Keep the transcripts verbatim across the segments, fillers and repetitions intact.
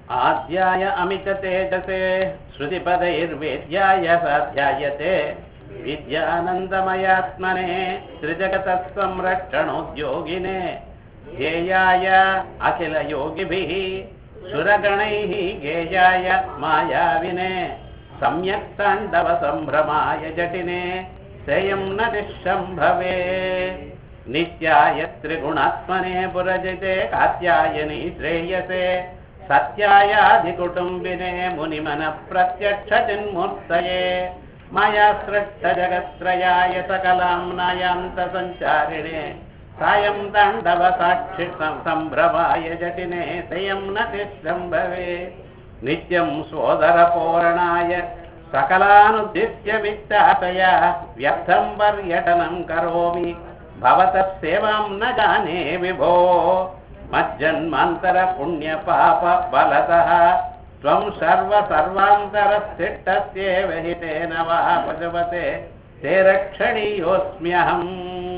आद्याय अमित तेजसे श्रुतिपदैर्वेद्याय साध्यायते विद्यानन्दमयात्मने त्रिजगतः संरक्षणोद्योगिने ध्येयाय अखिलयोगिभिः सुरगणैः गेयाय मायाविने सम्यक् ताण्डवसम्भ्रमाय जटिने सेयं न निःशम्भवे नित्याय त्रिगुणात्मने पुरजिते कात्यायनी श्रेयसे सत्यायाधिकुटुम्बिने मुनिमनः प्रत्यक्षचिन्मूर्तये माया सृष्टजगत्त्रयाय सकलाम्नायान्तसञ्चारिणे सायं ताण्डवसाक्षि सम्भ्रमाय जटिने सेयं न निःशम्भवे नित्यं सोदरपूरणाय सकलानुद्दिश्य वित्तातया व्यर्थं पर्यटनं करोमि भवतः सेवां न जाने विभो मज्जन्मान्तर पुण्यपाप बलतः त्वं सर्व सर्वान्तरस्थिष्टस्येव हितेन वा भगवते ते रक्षणीयोऽस्म्यहम्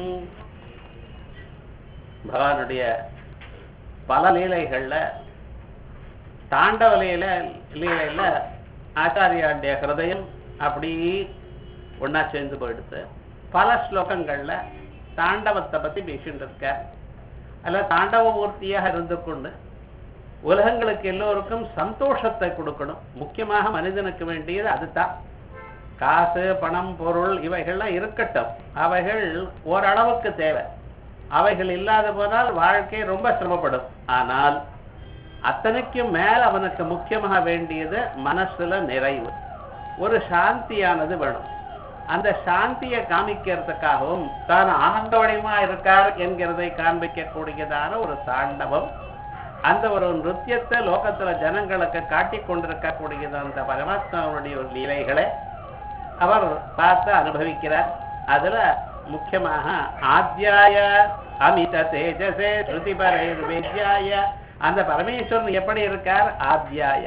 பகவானுடைய பல லீலைகள்ல தாண்டவ லீல லீலையில ஆச்சாரியாண்டிய ஹிருதயம் அப்படி ஒன்னா சேர்ந்து போயிடுது. பல ஸ்லோகங்கள்ல தாண்டவத்தை பத்தி பேசிட்டு இருக்க. அல்ல தாண்டவ மூர்த்தியாக இருந்து கொண்டு உலகங்களுக்கு எல்லோருக்கும் சந்தோஷத்தை கொடுக்கணும். முக்கியமாக மனிதனுக்கு வேண்டியது அதுதான். காசு பணம் பொருள் இவைகள்லாம் இருக்கட்டும், அவைகள் ஓரளவுக்கு தேவை. அவைகள் இல்லாத போனால் வாழ்க்கை ரொம்ப சிரமப்படும். ஆனால் அத்தனைக்கும் மேல் அவனுக்கு முக்கியமாக வேண்டியது மனசுல நிறைவு, ஒரு சாந்தியானது வேணும். அந்த சாந்தியை காமிக்கிறதுக்காகவும் தான் ஆனந்தவடிமா இருக்கார் என்கிறதை காண்பிக்கக்கூடியதான ஒரு தாண்டவம், அந்த ஒரு நிருத்தியத்தை லோகத்துல ஜனங்களுக்கு காட்டிக் கொண்டிருக்கக்கூடியது அந்த பரமாத்மாவுடைய ஒரு லீலைகளை அவர் பார்த்து அனுபவிக்கிறார். அதுல முக்கியமாக ஆத்யாய அமித தேஜசே ஸ்ருதிபரைர்வேத்யாய, அந்த பரமேஸ்வரன் எப்படி இருக்கார்? ஆத்யாய,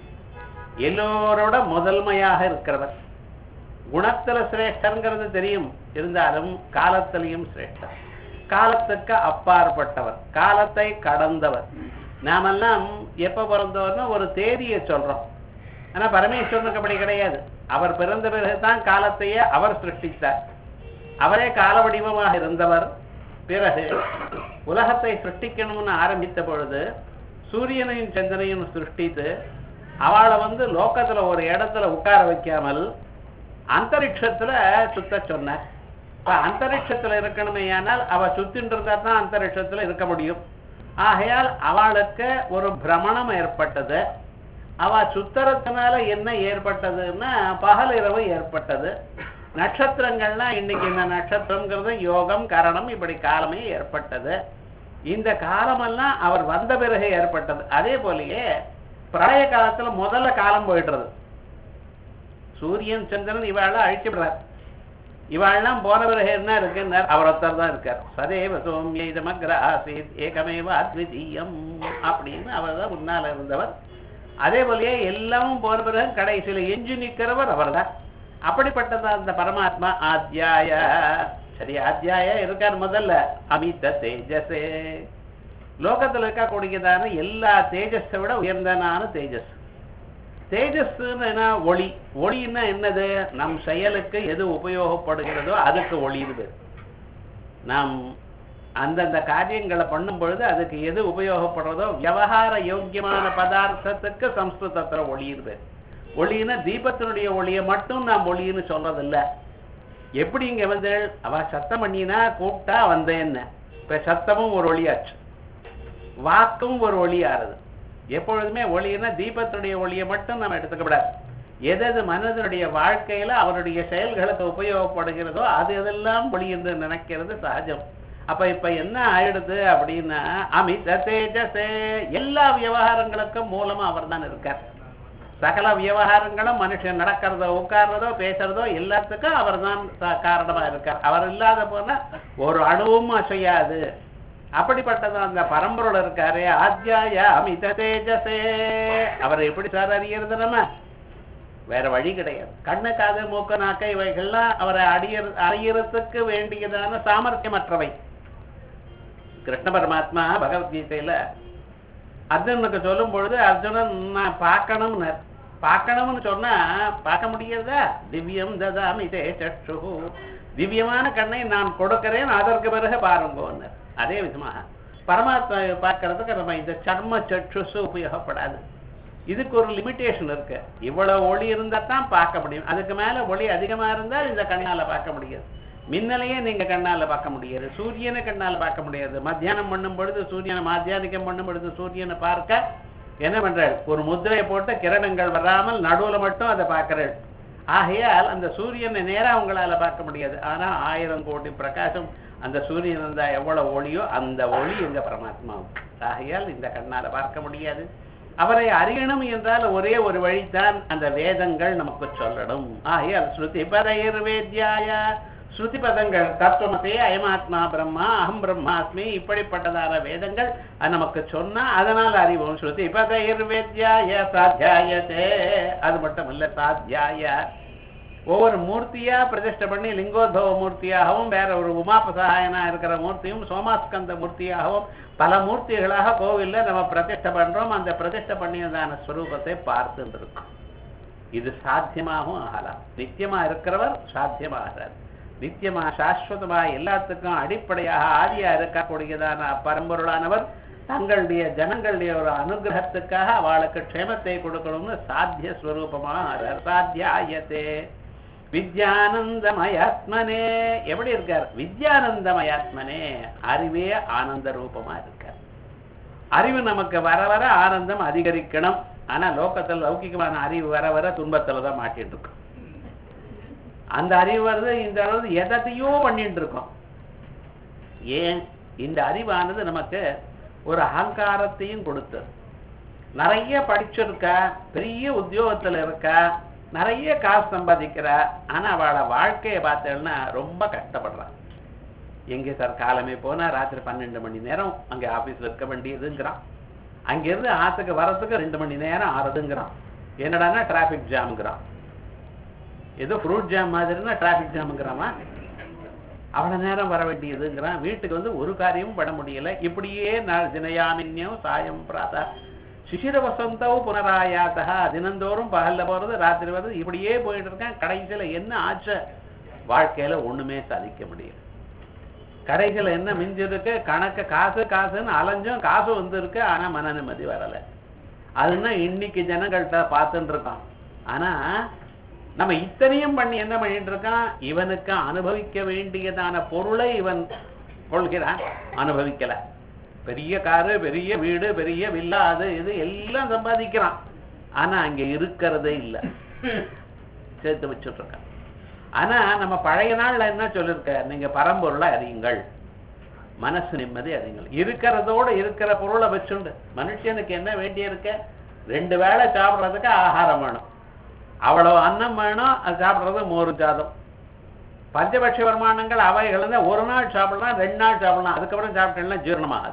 எல்லோரோட முதன்மையாக இருக்கிறவர். குணத்துல சிரேஷ்டங்கிறது தெரியும், இருந்தாலும் காலத்திலையும் சிரேஷ்டர், காலத்துக்கு அப்பாற்பட்டவர், காலத்தை கடந்தவர். நாமெல்லாம் எப்ப பிறந்தவர்னு ஒரு தேதியை சொல்றோம், ஆனா பரமேஸ்வரனுக்கு அப்படி கிடையாது. அவர் பிறந்த பிறகுதான் காலத்தையே அவர் சிருஷ்டித்தார். அவரே கால வடிவமாக இருந்தவர். பிறகு உலகத்தை சிருஷ்டிக்கணும்னு ஆரம்பித்த பொழுது சூரியனையும் சந்திரனையும் சிருஷ்டித்து அவளை வந்து லோகத்துல ஒரு இடத்துல உட்கார வைக்காமல் அந்தரிக்ஷத்துல சுத்த சொன்னார். இப்ப அந்தரிக்ஷத்துல இருக்கணுமே, ஆனால் அவ சுத்தின்னு இருந்தா தான் அந்தரிக்ஷத்துல இருக்க முடியும். ஆகையால் அவளுக்கு ஒரு பிரமணம் ஏற்பட்டது. அவ சுத்தரத்தினால என்ன ஏற்பட்டதுன்னா பகல் இரவு ஏற்பட்டது. நட்சத்திரங்கள்னா இன்னைக்கு இந்த நட்சத்திரங்கிறது யோகம் கரணம் இப்படி காலமே ஏற்பட்டது. இந்த காலமெல்லாம் அவர் வந்த பிறகு ஏற்பட்டது. அதே போலயே பிரளய காலத்துல முதல்ல காலம் போயிடுறது. சூரியன் சந்திரன் இவாள அழிச்சுடுறார். இவாள்லாம் போன பிறகு என்ன இருக்குன்னு அவரத்தர் தான் இருக்கார். சதேவ சோமிய இதமக்ர ஆசீத் ஏகமேவ அத்விதீயம் அப்படின்னு அவர் தான் முன்னால இருந்தவர். அதே போலயே எல்லாமும் போன பிறகு கடைசியில எஞ்சி நிற்கிறவர் அவர் தான். அப்படிப்பட்டதா அந்த பரமாத்மா ஆத்யாய. சரி, ஆத்யாய இருக்கார் முதல்ல. அமித தேஜஸே, லோகத்துல இருக்கக்கூடியதான எல்லா தேஜஸை விட உயர்ந்தனான தேஜஸ். தேஜஸ்ன்னு என்ன? ஒளி. ஒளின்னா என்னது? நம் செயலுக்கு எது உபயோகப்படுகிறதோ அதுக்கு ஒளியுது. நாம் அந்தந்த காரியங்களை பண்ணும் பொழுது அதுக்கு எது உபயோகப்படுறதோ விவகார யோக்கியமான பதார்த்தத்துக்கு சம்ஸ்கிருதத்துல ஒளியுது. ஒளின்னா தீபத்தினுடைய ஒளியை மட்டும் நாம் ஒளின்னு சொல்றதில்ல. எப்படி இங்க வந்து அவ சத்தம் பண்ணினா கூப்பிட்டா வந்தேன்னு, இப்ப சத்தமும் ஒரு ஒளியாச்சு, வாக்கும் ஒரு ஒளியாறுது. எப்பொழுதுமே ஒளின்னா தீபத்தினுடைய ஒளியை மட்டும் நம்ம எடுத்துக்கப்படாது. எது மனதனுடைய வாழ்க்கையில அவருடைய செயல்களுக்கு உபயோகப்படுகிறதோ அது எதெல்லாம் ஒளி என்று நினைக்கிறது சகஜம். அப்ப இப்ப என்ன ஆயிடுது அப்படின்னா அமித தேஜசே, எல்லா விவகாரங்களுக்கும் மூலமா அவர் தான் இருக்கார். சகல விவகாரங்களும் மனுஷன் நடக்கிறதோ உட்கார்றதோ பேசுறதோ எல்லாத்துக்கும் அவர் தான் காரணமா இருக்கார். அவர் இல்லாத போனா ஒரு அணுவும் அசையாது. அப்படிப்பட்டதான் அந்த பரம்பரோட இருக்காரு. ஆத்யாய அமித தேஜசே, அவரை எப்படி சார் அறியறது? நம்ம வேற வழி கிடையாது. கண்ணு காது மூக்க நாக்க இவைகள்லாம் அவரை அடிய அறியறதுக்கு வேண்டியதான சாமர்த்தியமற்றவை. கிருஷ்ண பரமாத்மா பகவத்கீதையில அர்ஜுனனுக்கு சொல்லும் பொழுது அர்ஜுனன் நான் பார்க்கணும்னு பார்க்கணும்னு சொன்னா பார்க்க முடியாதா? திவ்யம் ததாமி தே சக்ஷு, திவ்யமான கண்ணை நான் கொடுக்கிறேன், அதற்கு பிறகு பாருங்கன்னு. அதே விதமாக பரமாத்மாவை பார்க்கறதுக்கு நம்ம இந்த சர்ம சக்ஷுசு உபயோகப்படாது. இதுக்கு ஒரு லிமிட்டேஷன் இருக்கு. இவ்வளவு ஒளி இருந்தா தான் பார்க்க முடியும். அதுக்கு மேல ஒளி அதிகமா இருந்தால் இந்த கண்ணால பார்க்க முடியாது. மின்னலையே நீங்க கண்ணால பார்க்க முடியாது, சூரியனை கண்ணால பார்க்க முடியாது. மத்தியானம் பண்ணும் பொழுது சூரியனை, மத்தியானிக்கம் பண்ணும் பொழுது சூரியனை பார்க்க என்ன பண்றாள்? ஒரு முத்திரையை போட்டு கிரணங்கள் வராமல் நடுவுல மட்டும் அதை பார்க்கிறாள். ஆகையால் அந்த சூரியனை நேரா உங்களால பார்க்க முடியாது. ஆனா ஆயிரம் கோடி பிரகாசம் அந்த சூரியன் இருந்தா எவ்வளவு ஒளியோ அந்த ஒளி எங்க பரமாத்மாவும். ஆகையால் இந்த கண்ணால பார்க்க முடியாது. அவரை அறியணும் என்றால் ஒரே ஒரு வழிதான், அந்த வேதங்கள் நமக்கு சொல்லணும். ஆகையால் ஸ்ருதி பதைர் வேத்யாய, ஸ்ருதி பதங்கள் தத்துவமதே அயமாத்மா பிரம்மா அகம் பிரம்மாஸ்மி இப்படிப்பட்டதான வேதங்கள் அது நமக்கு சொன்னா அதனால் அறிவோம். ஸ்ருதி பதைர் வேத்யாய சாத்தியாயத்தே, அது மட்டும் இல்ல சாத்தியாய, ஒவ்வொரு மூர்த்தியா பிரதிஷ்டை பண்ணி லிங்கோத்பவ மூர்த்தியாகவும் வேற ஒரு உமாபசகாயனா இருக்கிற மூர்த்தியும் சோமாஸ்கந்த மூர்த்தியாகவும் பல மூர்த்திகளாக கோவில்ல நம்ம பிரதிஷ்டை பண்றோம். அந்த பிரதிஷ்டை பண்ணியதான ஸ்வரூபத்தை பார்த்துட்டு இருக்கோம். இது சாத்தியமாகவும் ஆகலாம். நித்தியமா இருக்கிறவர் சாத்தியமாகிறார். நித்தியமா சாஸ்வதமா எல்லாத்துக்கும் அடிப்படையாக ஆதியா இருக்கக்கூடியதான பரம்பொருளானவர் தங்களுடைய ஜனங்களுடைய ஒரு அனுகிரகத்துக்காக அவளுக்கு க்ஷேமத்தை கொடுக்கணும்னு சாத்திய ஸ்வரூபமாக சாத்தியாயத்தே. வித்யானந்தமயாத்மனே எப்படி இருக்கார்? வித்யானந்தமயாத்மனே, அறிவே ஆனந்த ரூபமா இருக்கார். அறிவு நமக்கு வர வர ஆனந்தம் அதிகரிக்கணும். ஆனா லோகத்தில் லௌகிகமான அறிவு வர வர துன்பத்துலதான் மாட்டிட்டு இருக்கும். அந்த அறிவு வருது, இந்த அளவு எதையோ பண்ணிட்டு இருக்கோம். ஏன்? இந்த அறிவானது நமக்கு ஒரு அகங்காரத்தையும் கொடுத்தது. நிறைய படிச்சிருக்கா, பெரிய உத்தியோகத்துல இருக்கா, நிறைய காசு சம்பாதிக்கிறா, ஆனா அவளை வாழ்க்கையை பார்த்தேன்னா ரொம்ப கஷ்டப்படுறான். எங்கே சார் காலமே போனா ராத்திரி பன்னெண்டு மணி நேரம் அங்கே ஆபீஸ்ல இருக்க வேண்டியதுங்கிறான். அங்கிருந்து ஆத்துக்கு வரத்துக்கு ரெண்டு மணி நேரம் ஆறுதுங்கிறான். என்னடான்னா டிராபிக் ஜாம்ங்கிறான். ஏதோ ஃப்ரூட் ஜாம் மாதிரின்னா டிராபிக் ஜாம்ங்கிறாமா? அவ்வளவு நேரம் வர வேண்டியதுங்கிறான். வீட்டுக்கு வந்து ஒரு காரியமும் பண்ண முடியல. இப்படியே நான் தினயாமின்யம் சாயம் பிராத்தா சிசிர வசந்தவும் புனராயாத்தா, தினந்தோறும் பகல்ல போறது ராத்திரி வருது, இப்படியே போயிட்டு இருக்கேன். கடைசியில என்ன ஆச்சு? வாழ்க்கையில ஒண்ணுமே சாதிக்க முடியல. கடைசியில என்ன மிஞ்சிருக்கு? கணக்கு காசு காசுன்னு அலைஞ்சும் காசு வந்து இருக்கு, ஆனா மன நிம்மதி வரல. அதுன்னா இன்னைக்கு ஜனங்கள்கிட்ட பார்த்துட்டு இருக்கான். ஆனா நம்ம இத்தனையும் பண்ணி என்ன பண்ணிட்டு இருக்கான்? இவனுக்கு அனுபவிக்க வேண்டியதான பொருளை இவன் கொள்கிறான், அனுபவிக்கல. பெரிய காரு, பெரிய வீடு, பெரிய வில்லா, அது இது எல்லாம் சம்பாதிக்கிறான். ஆனா அங்க இருக்கிறதே இல்லை, சேர்த்து வச்சுட்டு இருக்கான். ஆனா நம்ம பழைய நாள்ல என்ன சொல்லிருக்க? நீங்க பரம்பொருளை அறியுங்கள், மனசு நிம்மதி அறியுங்கள். இருக்கிறதோட இருக்கிற பொருளை வச்சுண்டு மனுஷனுக்கு என்ன வேண்டிய இருக்க? ரெண்டு வேளை சாப்பிட்றதுக்கு ஆகாரம் வேணும், அவ்வளவு அன்னம் வேணும், அது சாப்பிட்றது மோரு சாதம். பஞ்சபட்ச வருமானங்கள் அவைகள் தான் ஒரு நாள் சாப்பிடலாம், ரெண்டு நாள் சாப்பிடலாம், அதுக்கப்புறம் சாப்பிட்டேன்னா ஜீரணமாகாது.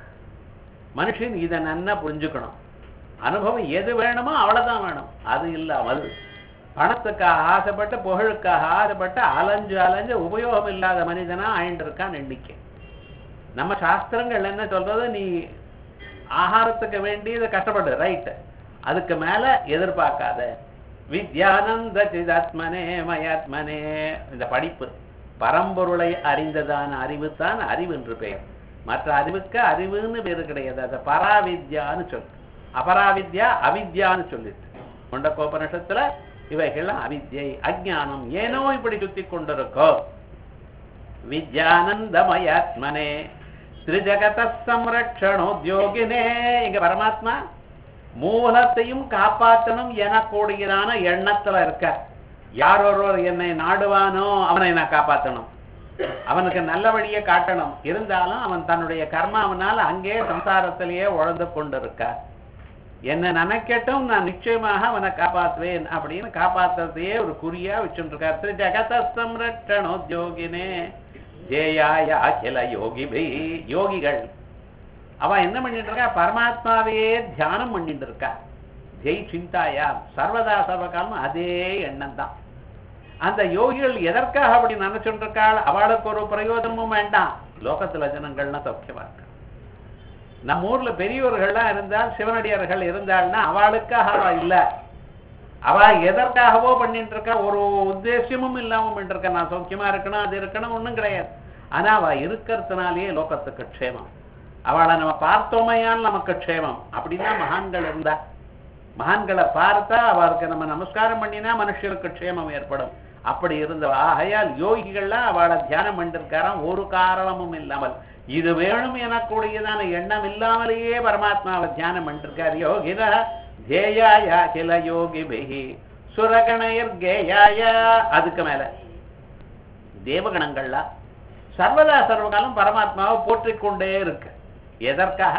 மனுஷன் இதை நன்னா புரிஞ்சுக்கணும். அனுபவம் எது வேணுமோ அவ்வளவுதான் வேணும். அது இல்லாமல் பணத்துக்காக ஆசைப்பட்டு புகழுக்காக ஆசைப்பட்டு அலைஞ்சு அலைஞ்சு உபயோகம் இல்லாத மனிதனா ஆயிட்டு இருக்கான் எண்ணிக்கை. நம்ம சாஸ்திரங்கள் என்ன சொல்றது? நீ ஆகாரத்துக்கு வேண்டியது கஷ்டப்படு, ரைட், அதுக்கு மேல எதிர்பார்க்காத. வித்யானந்த சிதாத்மனே மயாத்மனே, இந்த படிப்பு பரம்பொருளை அறிந்ததான அறிவு தான் அறிவு என்று பெயர். மற்ற அறிவுக்கு அறிவுன்னு பேரு கிடையாது. அது பராவித்யான்னு சொல்லு. அபராவித்யா அவித்யான்னு சொல்லிட்டு முண்டக்கோபனிஷத்துல இவைகள்லாம் அவித்யை, அஜ்ஞானம் ஏனோ இப்படி சுத்தி கொண்டிருக்கோ. வித்யானந்தமயாத்மனே திரிஜகத சம்ரக்ஷணோத்யோகினே, இங்க பரமாத்மா மூலத்தையும் காப்பாற்றணும் எனக்கூடியதான எண்ணத்துல இருக்க. யார் ஒருவர் என்னை நாடுவானோ அவனை நான் காப்பாற்றணும், அவனுக்கு நல்ல வழியை காட்டணும். இருந்தாலும் அவன் தன்னுடைய கர்மாவனால் அங்கே சம்சாரத்திலேயே உழந்து கொண்டிருக்க. என்ன நினைக்கட்டும், நான் நிச்சயமாக அவனை காப்பாற்றுவேன் அப்படின்னு காப்பாற்றுறதையே ஒரு குறியா வச்சுட்டு இருக்கார். திரு ஜகத சம்ரக்ஷணோத்யோகினே ஜேயாய அகில யோகிபி, யோகிகள் அவன் என்ன பண்ணிட்டு இருக்கா? பரமாத்மாவையே தியானம் பண்ணிட்டு இருக்கா. ஜெய் சிந்தாயா, சர்வதா சர்வகாலம் அதே எண்ணம் தான். அந்த யோகிகள் எதற்காக அப்படி நினைச்சுட்டு இருக்காள்? அவளுக்கு ஒரு பிரயோஜனமும் வேண்டாம், லோகத்துல ஜனங்கள்லாம் சௌக்கியமா இருக்க. நம்ம ஊர்ல பெரியவர்கள்லாம் இருந்தால் சிவனடியார்கள் இருந்தாள்னா அவளுக்காக அவ இல்ல, அவ எதற்காகவோ பண்ணிட்டு இருக்கா, ஒரு உத்தேசமும் இல்லாம பண்ணிட்டு இருக்கா. நான் சௌக்கியமா இருக்கணும், அது இருக்கணும், ஒண்ணும் கிடையாது. ஆனா அவ இருக்கிறதுனாலேயே லோகத்துக்கு க்ஷேமம். அவளை நம்ம பார்த்தோமையால் நமக்கு க்ஷேமம். அப்படின்னா மகான்கள் இருந்தா, மகான்களை பார்த்தா அவருக்கு நம்ம நமஸ்காரம் பண்ணினா மனுஷருக்கு க்ஷேமம் ஏற்படும். அப்படி இருந்த ஆகையால் யோகிகள்லாம் அவளை தியானம் பண்ணிருக்காராம் ஒரு காரணமும் இல்லாமல். இது வேணும் எனக்கூடியதான எண்ணம் இல்லாமலேயே பரமாத்மாவை தியானம் பண்ணிருக்கார். யோகினா தேயாய கில யோகிபிஹி சுரகணயர் கேயாய. அதுக்கு மேல தேவகணங்கள்லாம் சர்வதா சர்வகாலம் பரமாத்மாவை போற்றிக் கொண்டே இருக்கு. எதற்காக?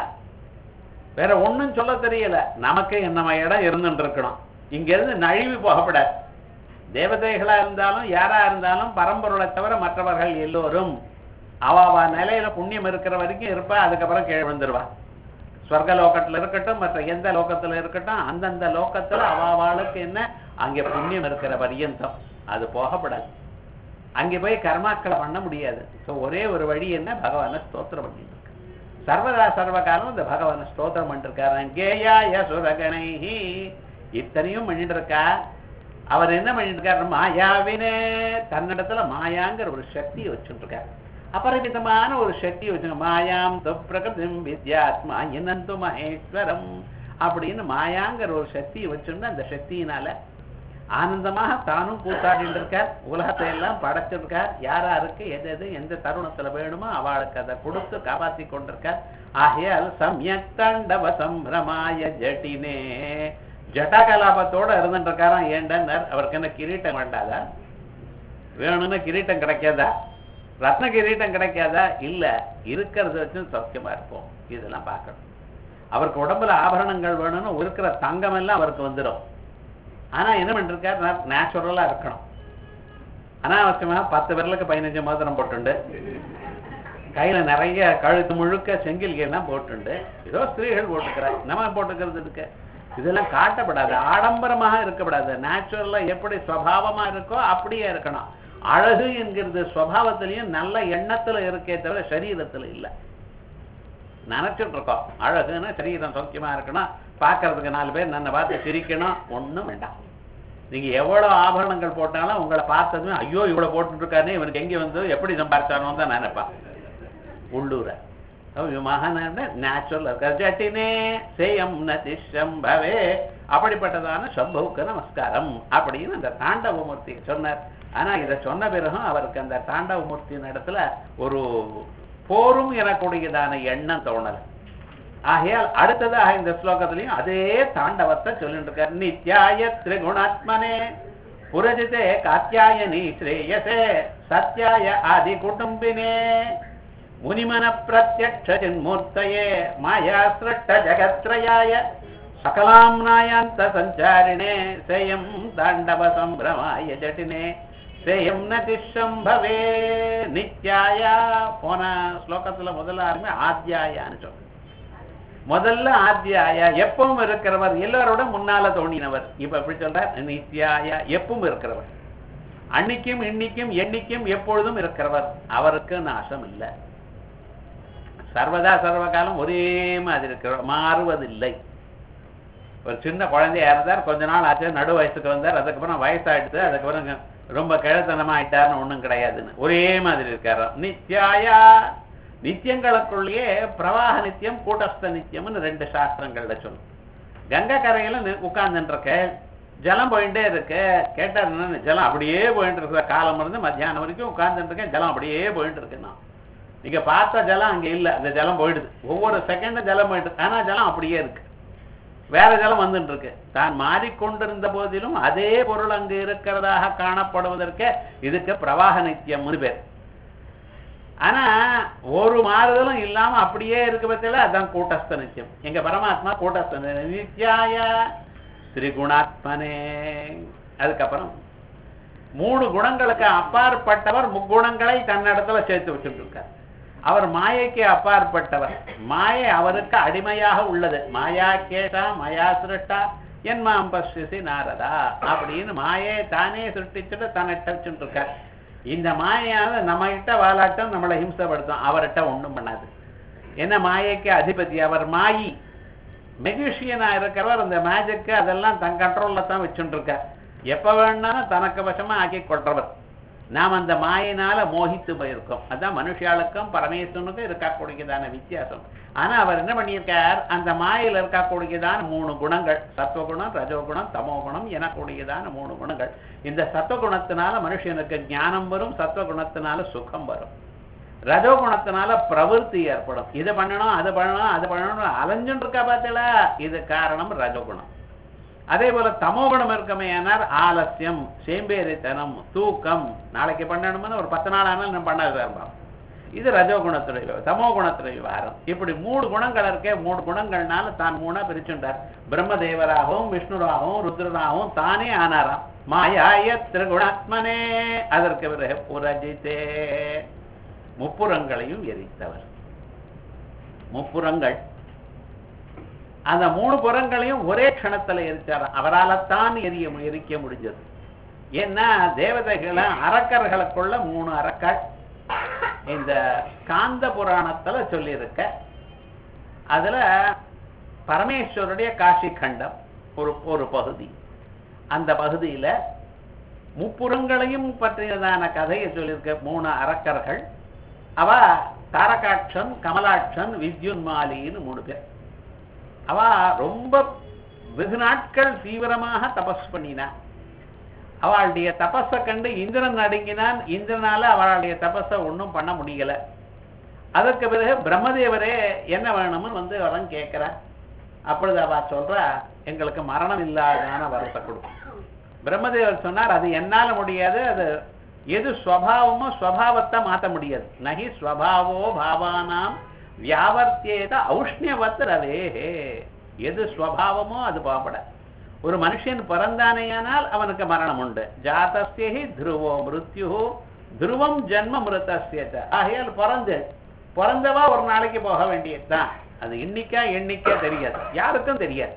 வேற ஒண்ணும் சொல்ல தெரியல. நமக்கு நம்ம இடம் இருந்துட்டு இருக்கணும், இங்க இருந்து நழுவி போகப்படாது. தேவதைகளா இருந்தாலும் யாரா இருந்தாலும் பரம்பொருளை தவிர மற்றவர்கள் எல்லோரும் அவ நிலையில புண்ணியம் இருக்கிற வரைக்கும் இருப்பா, அதுக்கப்புறம் கீழே வந்துருவா. ஸ்வர்க லோகத்துல இருக்கட்டும், மற்ற எந்த லோகத்துல இருக்கட்டும், அந்தந்த லோகத்துல அவாவாளுக்கு என்ன அங்கே புண்ணியம் இருக்கிற பரியந்தம் அது போகப்படாது. அங்கே போய் கர்மாக்களை பண்ண முடியாது. ஸோ ஒரே ஒரு வழி என்ன, பகவானை ஸ்தோத்திரம் பண்ணிட்டு இருக்கு. சர்வதா சர்வகாலம் இந்த பகவானை ஸ்தோத்திரம் பண்ணிருக்காரு. கேயாய சுரகணைஹி இத்தனையும் பண்ணிட்டு இருக்கா. அவர் என்ன பண்ணிட்டு இருக்காரு, மாயாவினே தன்னிடத்துல மாயாங்கிற ஒரு சக்தியை வச்சுட்டு இருக்காரு. அபரிமிதமான ஒரு சக்தியை வச்சுங்க. மாயாம் பிரகிருதிம் வித்யாத்மா என்னந்து மகேஸ்வரம் அப்படின்னு மாயாங்கிற ஒரு சக்தியை வச்சுட்டு அந்த சக்தியினால ஆனந்தமாக தானும் கூத்தாடிட்டு இருக்கார். உலகத்தை எல்லாம் படைச்சிருக்கார். யாராருக்கு எது எது எந்த தருணத்துல வேணுமோ அவளுக்கு அதை கொடுத்து காப்பாத்தி கொண்டிருக்கார். ஆகையால் சம்யக் தாண்டவ சம்பிரமாய ஜட்டினே ஜட்டா கலாபத்தோட இருந்துட்டு இருக்காராம். ஏண்டனர் அவருக்கு என்ன கிரீட்டம் வேண்டாதா? வேணும்னு கிரீட்டம் கிடைக்காதா? ரத்ன கிரீட்டம் கிடைக்காதா? இல்ல, இருக்கிறத வச்சு சௌக்கியமா இருப்போம். இதெல்லாம் பார்க்கணும். அவருக்கு உடம்புல ஆபரணங்கள் வேணும்னு இருக்கிற தங்கம் எல்லாம் அவருக்கு வந்துடும். ஆனா என்ன பண்ணிருக்காரு, நேச்சுரலா இருக்கணும். அனாவசியமா பத்து விரலுக்கு பதினஞ்சு மோதிரம் போட்டுண்டு, கையில நிறைய கழுத்து முழுக்க செங்கில்கெல்லாம் போட்டுண்டு, ஏதோ ஸ்திரீகள் போட்டுக்கிறார், நம்ம போட்டுக்கிறது இருக்கு. இதெல்லாம் காட்டப்படாது, ஆடம்பரமாக இருக்கப்படாது. நேச்சுரலா எப்படி சுவாவமா இருக்கோ அப்படியே இருக்கணும். அழகு என்கிறது சுவாவத்திலையும் நல்ல எண்ணத்துல இருக்கே தவிர சரீரத்துல இல்லை. நினைச்சிட்டு இருக்கோம் அழகுன்னா சரீரம் சௌக்கியமா இருக்கணும், பார்க்கறதுக்கு நாலு பேர் நன்ன பார்த்து சிரிக்கணும், ஒண்ணும் வேண்டாம். நீங்க எவ்வளவு ஆபரணங்கள் போட்டாலும் உங்களை பார்த்ததுமே ஐயோ இவ்வளவு போட்டு இருக்காருன்னு இவனுக்கு எங்கே வந்து எப்படி சம்பாதிச்சானோ தான் நினைப்பா. உள்ளூர நேச்சுரல் ஜட்டினே சேயம் நதிஷம்பவே அப்படிப்பட்டதான சம்பவுக்கு நமஸ்காரம் அப்படின்னு அந்த தாண்டவமூர்த்தி சொன்னார். ஆனா இதை சொன்ன பிறகும் அவருக்கு அந்த தாண்டவமூர்த்தியின் இடத்துல ஒரு போரும் எனக்கூடியதான எண்ணம் தோணல. ஆகையால் அடுத்ததாக இந்த ஸ்லோகத்திலையும் அதே தாண்டவத்தை சொல்லிட்டு இருக்கார். நித்யாய திரிகுணாத்மனே புரஜிதே காத்யாயனி ஸ்ரேயசே சத்யாய ஆதி குடும்பினே முனிமன பிரத்யக்ஷ ஜன்மூர்த்தயே மாயா சிருஷ்ட ஜகத்ரயாய சகலாம்னாயாந்த சஞ்சாரிணே சேயம் தாண்டவ சம்பிரமாய ஜட்டினே சேயம் நதிஷம்பவே நித்யாய. போன ஸ்லோகத்துல முதல்ல ஆரம்பி ஆத்யாயான்னு சொல்ற. முதல்ல ஆத்யாய எப்பவும் இருக்கிறவர், எல்லாரோட முன்னால தோணினவர். இப்ப எப்படி சொல்ற, நித்யாய எப்பவும் இருக்கிறவர், அன்னைக்கும் இன்னைக்கும் என்னைக்கும் எப்பொழுதும் இருக்கிறவர். அவருக்கு நாசம் இல்லை, சர்வதா சர்வகாலம் ஒரே மாதிரி இருக்கிறவர், மாறுவதில்லை. ஒரு சின்ன குழந்தையா இருந்தார், கொஞ்ச நாள் ஆச்சு, நடு வயசுக்கு வந்தார், அதுக்கப்புறம் வயசாயிடுது, அதுக்கப்புறம் ரொம்ப கிழத்தனமா ஆயிட்டாருன்னு ஒண்ணும் கிடையாதுன்னு ஒரே மாதிரி இருக்காரு. நித்யாயா நித்தியங்களுக்குள்ளேயே பிரவாக நித்தியம் கூட்டஸ்த நித்தியம்னு ரெண்டு சாஸ்திரங்கள்ல சொல்லும். கங்கை கரையில உட்கார்ந்துட்டு இருக்க, ஜலம் போயிட்டே இருக்கு. கேட்டார் என்ன, ஜலம் அப்படியே போயிட்டு இருக்க, காலம் இருந்து மத்தியானம் வரைக்கும் உட்கார்ந்துட்டு இருக்கேன், ஜலம் அப்படியே போயிட்டு இருக்குன்னா நீங்க பார்த்த ஜலம் அங்க இல்ல, அந்த ஜலம் போயிடுது. ஒவ்வொரு செகண்டும் ஜலம் போயிட்டு, ஆனா ஜலம் அப்படியே இருக்கு, வேற ஜலம் வந்துட்டு இருக்கு. தான் மாறிக்கொண்டிருந்த போதிலும் அதே பொருள் அங்கு இருக்கிறதாக காணப்படுவதற்கு இதுக்கு பிரவாக நித்தியம்னு பேர். ஆனா ஒரு மாறுதலும் இல்லாம அப்படியே இருக்க பத்தில அதான் கூட்டஸ்த நித்தியம். எங்க பரமாத்மா கூட்டஸ்த நித்யாய திரிகுணாத்மனே. அதுக்கப்புறம் மூணு குணங்களுக்கு அப்பாற்பட்டவர், முக்குணங்களை தன்னிடத்துல சேர்த்து வச்சுட்டு இருக்கார். அவர் மாயைக்கு அப்பாற்பட்டவர், மாயை அவருக்கு அடிமையாக உள்ளது. மாயா கேட்டா மயா சிருஷ்டா என்மாம் பசிசி நாரதா அப்படின்னு மாயை தானே சிருஷ்டிச்சுட்டு தன்னிட்ட வச்சுட்டு இருக்கார். இந்த மாயால நம்ம கிட்ட வாலாட்டம் நம்மளை ஹிம்சப்படுத்தும், அவர்கிட்ட ஒண்ணும் பண்ணாது. என்ன மாயைக்கு அதிபதி, அவர் மாயி மெஜிஷியனா இருக்கிறவர். அந்த மேஜிக்கு அதெல்லாம் தன் கண்ட்ரோல்ல தான் வச்சுட்டு இருக்கார். எப்ப வேணாலும் தனக்கு வசமா ஆக்கி கொள்றவர். நாம் அந்த மாயினால மோகித்து போயிருக்கோம். அதான் மனுஷாளுக்கும் பரமேஸ்வரனுக்கும் இருக்கக்கூடியதான வித்தியாசம். ஆனா அவர் என்ன பண்ணியிருக்கார், அந்த மாயில இருக்கக்கூடியதான மூணு குணங்கள், சத்துவகுணம், ரஜோகுணம், தமோகுணம் எனக்கூடியதான மூணு குணங்கள். இந்த சத்துவகுணத்தினால மனுஷனுக்கு ஞானம் வரும், சத்துவகுணத்தினால சுகம் வரும், ரஜோகுணத்தினால பிரவருத்தி ஏற்படும். இது பண்ணணும் அது பண்ணணும் அது பண்ணணும் அலைஞ்சுட்டு இருக்கா பார்த்தீங்களா, இது காரணம் ரஜோகுணம். அதே போல தமோகுணம் இருக்கமே ஆனால் ஆலசியம், சேம்பேரித்தனம், தூக்கம், நாளைக்கு பண்ணணும்னு ஒரு பத்து நாள் ஆனாலும் நம்ம பண்ணாது இருப்போம். இது ரஜோகுணத்துடைய தமோகுணத்துடைய விவகாரம். இப்படி மூணு குணங்கள் இருக்கே, மூணு குணங்கள்னால தான் மூணா பிரிச்சுட்டார். பிரம்மதேவராகவும் விஷ்ணுராகவும் ருத்ரராகவும் தானே ஆனாராம். மாயாய திரிகுணாத்மனே. அதற்கு பிறகு புரஜிதே, முப்புறங்களையும் எரித்தவர். முப்புறங்கள், அந்த மூணு புறங்களையும் ஒரே க்ஷணத்துல எரிச்சாராம். அவரால்தான் எரிய எரிக்க முடிஞ்சது. ஏன்னா தேவதைகளை அரக்கர்களுக்குள்ள மூணு அரக்கர் இந்த காந்த புராணத்துல சொல்லியிருக்க. அதுல பரமேஸ்வருடைய காஷி கண்டம் ஒரு ஒரு பகுதி. அந்த பகுதியில முப்புறங்களையும் பற்றியதான கதையை சொல்லியிருக்க மூணு அரக்கர்கள். அவ தாரகாட்சன், கமலாட்சன், வித்யுன்மாலின்னு மூணு பேர். அவ ரொம்ப வெகு நாட்கள் தீவிரமாக தபஸ் பண்ணினா. அவளுடைய தபஸை கண்டு இந்திரன் நடுங்கினான். இந்திரனால அவளுடைய தபஸை ஒன்றும் பண்ண முடியல. அதற்கு பிறகு பிரம்மதேவரே என்ன வேணும்னு வந்து அவன் கேட்கிறான். அப்பொழுது அவ சொல்றா, எங்களுக்கு மரணம் இல்லாதான வரத்தை கொடுக்கும். பிரம்மதேவர் சொன்னார், அது என்னால முடியாது, அது எது ஸ்வபாவமோ ஸ்வபாவத்தை மாற்ற முடியாது. நகி ஸ்வபாவோ பாவானாம் வியாவர்த்தியேத ஔஷ்ணியவத் ரவேஹே. எது ஸ்வபாவமோ அது பாப்பட. ஒரு மனுஷன் பிறந்தானேயானால் அவனுக்கு மரணம் உண்டு. ஜாதஸ்யஹி துருவோ மிருத்யு துருவம் ஜன்ம மிருதஸ்யத. ஆகையால் பிறந்து பிறந்தவா ஒரு நாளைக்கு போக வேண்டியதுதான். அது எண்ணிக்கா எண்ணிக்கா தெரியாது, யாருக்கும் தெரியாது.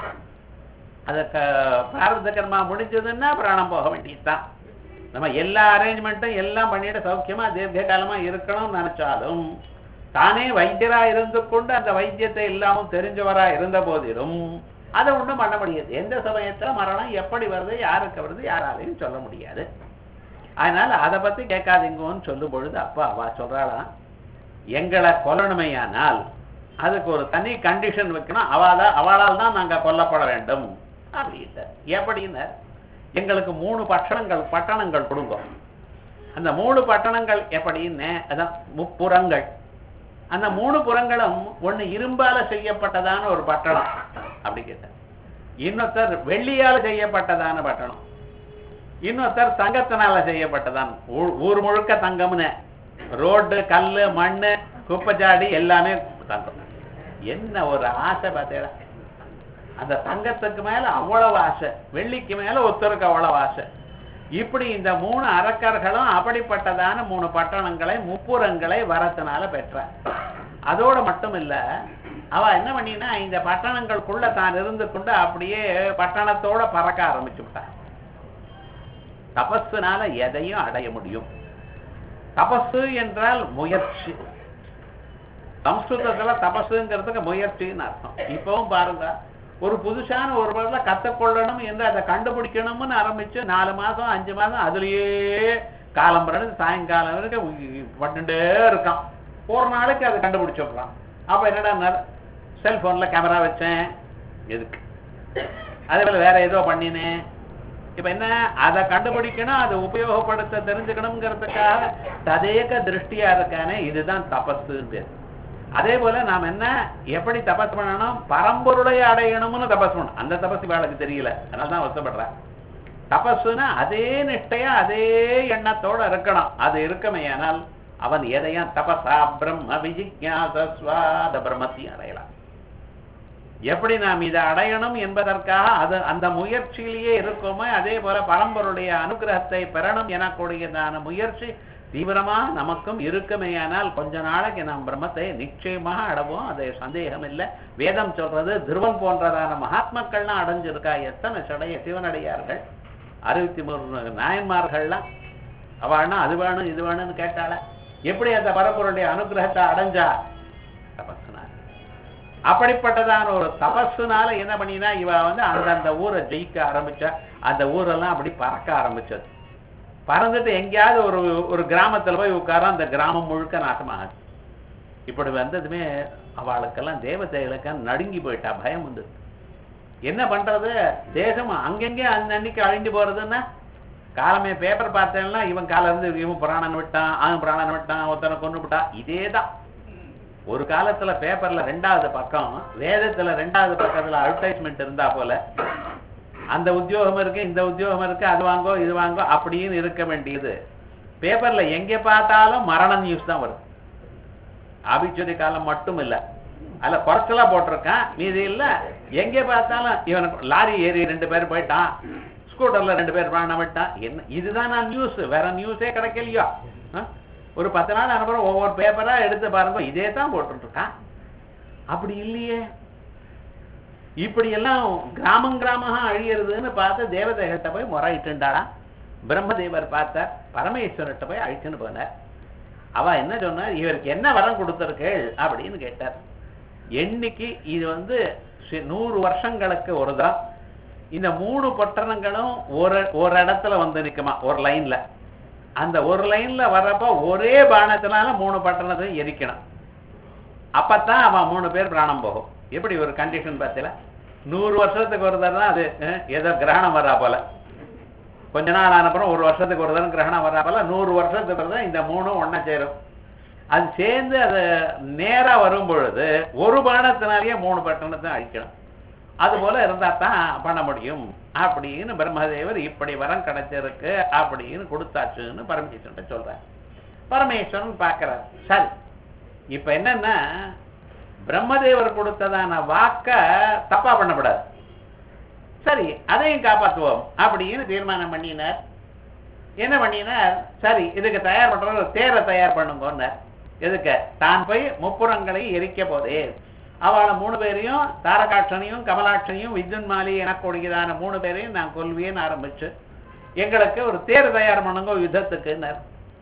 அதுக்கு பிராரப்த கர்மா முடிஞ்சதுன்னா பிராணம் போக வேண்டியதுதான். நம்ம எல்லா அரேஞ்ச்மெண்ட்டும் எல்லாம் பண்ணிட்டு சௌக்கியமா தீர்க்க காலமா இருக்கணும்னு நினைச்சாலும் தானே வைத்தியரா இருந்து கொண்டு அந்த வைத்தியத்தை இல்லாமல் தெரிஞ்சவரா இருந்த போதிலும் அதை ஒன்றும் பண்ண முடியாது. எந்த சமயத்துல மரணம் எப்படி வருது, யாருக்கு வருது, யாராலையும் சொல்ல முடியாது. அதனால அதை பத்தி கேட்காதீங்கன்னு சொல்லும் பொழுது அப்பா அவ சொல்றாளாம், எங்களை கொல்லணுமையானால் அதுக்கு ஒரு தனி கண்டிஷன் வைக்கணும். அவளா அவளால் தான் நாங்க கொல்லப்பட வேண்டும் அப்படின்ட்டு. எப்படின்னு, எங்களுக்கு மூணு பட்டணங்கள் பட்டணங்கள் கொடுங்க. அந்த மூணு பட்டணங்கள் எப்படின்னு, அதான் முப்புறங்கள். அந்த மூணு புறங்களும் ஒண்ணு இரும்பால செய்யப்பட்டதான ஒரு பட்டணம் அப்படி கேட்ட, இன்னொருத்தர் வெள்ளியால செய்யப்பட்டதான பட்டணம், இன்னொருத்தர் தங்கத்தினால செய்யப்பட்டதான். ஊர் முழுக்க தங்கம்னு, ரோடு கல்லு மண்ணு குப்பைச்சாடி எல்லாமே தங்கம். என்ன ஒரு ஆசை பார்த்தீங்களா, அந்த தங்கத்துக்கு மேல அவ்வளவு ஆசை, வெள்ளிக்கு மேல ஒருத்தருக்கு அவ்வளவு ஆசை. இப்படி இந்த மூணு அரக்கர்களும் அப்படிப்பட்டதான மூணு பட்டணங்களை முப்புறங்களை வரத்தினால பெற்றார். அதோட மட்டும் இல்ல, அவ என்ன பண்ணினா இந்த பட்டணங்களுக்குள்ள தான் இருந்து கொண்டு அப்படியே பட்டணத்தோட பறக்க ஆரம்பிச்சு விட்டா. தபஸ்னால எதையும் அடைய முடியும். தபசு என்றால் முயற்சி. சம்ஸ்கிருதத்துல தபசுங்கிறதுக்கு முயற்சின்னு அர்த்தம். இப்பவும் பாருங்க, ஒரு புதுசான ஒரு பொருளை கற்றுக்கொள்ளணும் என்று அதை கண்டுபிடிக்கணும்னு ஆரம்பிச்சு நாலு மாசம் அஞ்சு மாசம் அதுலயே காலம் பிறகு சாயங்காலம் வரைக்கும் பட்டுட்டே இருக்கான். ஒரு நாளைக்கு அதை கண்டுபிடிச்சிடலாம். அப்ப என்னடா, செல்போன்ல கேமரா வச்சேன் எதுக்கு, அதே போல வேற ஏதோ பண்ணினேன். இப்ப என்ன, அதை கண்டுபிடிக்கணும், அதை உபயோகப்படுத்த தெரிஞ்சுக்கணுங்கிறதுக்காக ததேக திருஷ்டியா இருக்கானே, இதுதான் தபசு பேர். அதே போல நாம் என்ன எப்படி தபஸ் பண்ணணும், பரம்பொருளை அடையணும்னு தபஸ் பண்ணணும். அந்த தபஸ் இவாளுக்கு தெரியல, அதனாலதான் வருத்தப்படுற. தபஸ்னா அதே நிஷ்டையா அதே எண்ணத்தோட இருக்கணும். அது இருக்குமே ஆனால் அவன் எதையும் தபசா பிரம்ம விஜிக்ஞாசஸ்வாத பிரம்மத்தையும் அடையலாம். எப்படி நாம் இதை அடையணும் என்பதற்காக அது அந்த முயற்சியிலேயே இருக்குமே, அதே போல பரம்பொருடைய அனுகிரகத்தை பெறணும் எனக்கூடியதான முயற்சி தீவிரமா நமக்கும் இருக்குமேயானால் கொஞ்ச நாளைக்கு நாம் பிரம்மத்தை நிச்சயமாக அடைவோம். அது சந்தேகம் இல்லை. வேதம் சொல்றது, துருவன் போன்றதான மகாத்மாக்கள்லாம் அடைஞ்சிருக்கா. எத்தனை சடைய சிவனடையார்கள், அறுபத்தி மூணு நாயன்மார்கள்லாம் அவள்னா அது வேணும் இது வேணும்னு கேட்டால எப்படி அந்த பரம்பொருடைய அனுகிரகத்தை அடைஞ்சா. அப்ப அப்படிப்பட்டதான ஒரு தபஸுனால என்ன பண்ணினா இவ வந்து அந்தந்த ஊரை ஜெயிக்க ஆரம்பிச்சா. அந்த ஊரெல்லாம் அப்படி பறக்க ஆரம்பிச்சது. பறந்துட்டு எங்கேயாவது ஒரு ஒரு கிராமத்துல போய் உட்கார அந்த கிராமம் முழுக்க நாசமாகுது. இப்படி வந்ததுமே அவளுக்கெல்லாம் தேவதைகளுக்கெல்லாம் நடுங்கி போயிட்டா, பயம் வந்தது. என்ன பண்றது, தேசம் அங்கங்கே அந்த அன்னைக்கு அழிஞ்சு போறதுன்னா காலமே பேப்பர் பார்த்தேன்னா இவன் காலம் இருந்து இவன் புராணன் விட்டான், அவன் புராணன் விட்டான், ஒருத்தனை கொண்டு விட்டான். இதேதான் ஒரு காலத்துல பேப்பர்ல ரெண்டாவது பக்கம், வேதத்துல ரெண்டாவது பக்கத்துல அட்வர்டைஸ்மெண்ட் இருந்தா போல அந்த உத்தியோகம் இருக்கு, இந்த உத்தியோகம் இருக்கு, அது வாங்கோ இது வாங்கோ அப்படின்னு இருக்க வேண்டியது பேப்பர்ல எங்க பார்த்தாலும் மரண நியூஸ் தான் வருது. ஆபிச்சுரி காலம் மட்டும் இல்ல, அதுல குறைச்சலா போட்டிருக்கான், மீதி இல்ல எங்க பார்த்தாலும் இவனுக்கு லாரி ஏறி ரெண்டு பேர் போயிட்டான், ஸ்கூட்டர்ல ரெண்டு பேர் பிராணம் விட்டான். என்ன இதுதான் நான் நியூஸ், வேற நியூஸே கிடைக்கலையோ. ஒரு பத்து நாள் அனுப்புறம் ஒவ்வொரு பேப்பரா எடுத்து பாருங்க, இதே தான் போட்டு இருக்கான். அப்படி இல்லையே, இப்படி எல்லாம் கிராமம் கிராமமா அழியறதுன்னு பார்த்து தேவதைகிட்ட போய் முறையிட்டுண்டாடா. பிரம்மதேவர் பார்த்தார், பரமேஸ்வரர்கிட்ட போய் அழிச்சுன்னு போனார். அவ என்ன சொன்னார், இவருக்கு என்ன வரம் கொடுத்திருக்கேள் அப்படின்னு கேட்டார். என்னைக்கு இது வந்து நூறு வருஷங்களுக்கு ஒரு தான் இந்த மூணு பட்டணங்களும் ஒரு ஒரு இடத்துல வந்து நிக்குமா, ஒரு லைன்ல. அந்த ஒரு லைன்ல வர்றப்ப ஒரே பானத்தினால மூணு பட்டணத்தையும் எரிக்கணும். அப்பத்தான் அவன் மூணு பேர் பிராணம் போகும். எப்படி ஒரு கண்டிஷன் பார்த்தல, நூறு வருஷத்துக்கு ஒரு தடவை அது ஏதோ கிரகணம் வர்றா போல, கொஞ்ச நாள் ஆனப்புறம் ஒரு வருஷத்துக்கு ஒரு தடவை கிரகணம் வர்றா போல, நூறு வருஷத்துக்கு ஒரு தான் இந்த மூணும் ஒன்னா சேரும். அது சேர்ந்து அது நேரா வரும் பொழுது ஒரு பானத்தினாலேயே மூணு பட்டணத்தை அழிக்கணும். அது போல இருந்தா தான் பண்ண முடியும் அப்படின்னு பிரம்மதேவர் இப்படி வரம் கிடைச்சிருக்கு அப்படின்னு கொடுத்தாச்சுன்னு பரமேஸ்வரன் சொல்றார். பரமேஸ்வரன் பார்க்கிறார். சரி, இப்ப என்னன்னா பிரம்மதேவர் கொடுத்ததான வாக்க தப்பா பண்ணப்படாது, சரி அதையும் காப்பாற்றுவோம் அப்படின்னு தீர்மானம் பண்ணினார். என்ன பண்ணினார், சரி இதுக்கு தயார் பண்ற ஒரு தேரை தயார் பண்ணுங்கன்னார். எதுக்கு, தான் போய் முப்புறங்களை எரிக்க போதே அவளை மூணு பேரையும், தாரகாட்சனையும் கமலாட்சனையும் வித்யுன்மாலி எனக்கூடியதான மூணு பேரையும் நான் கொல்வியேன்னு ஆரம்பிச்சு எங்களுக்கு ஒரு தேர் தயார் பண்ணுங்க யுத்தத்துக்குன்னார்.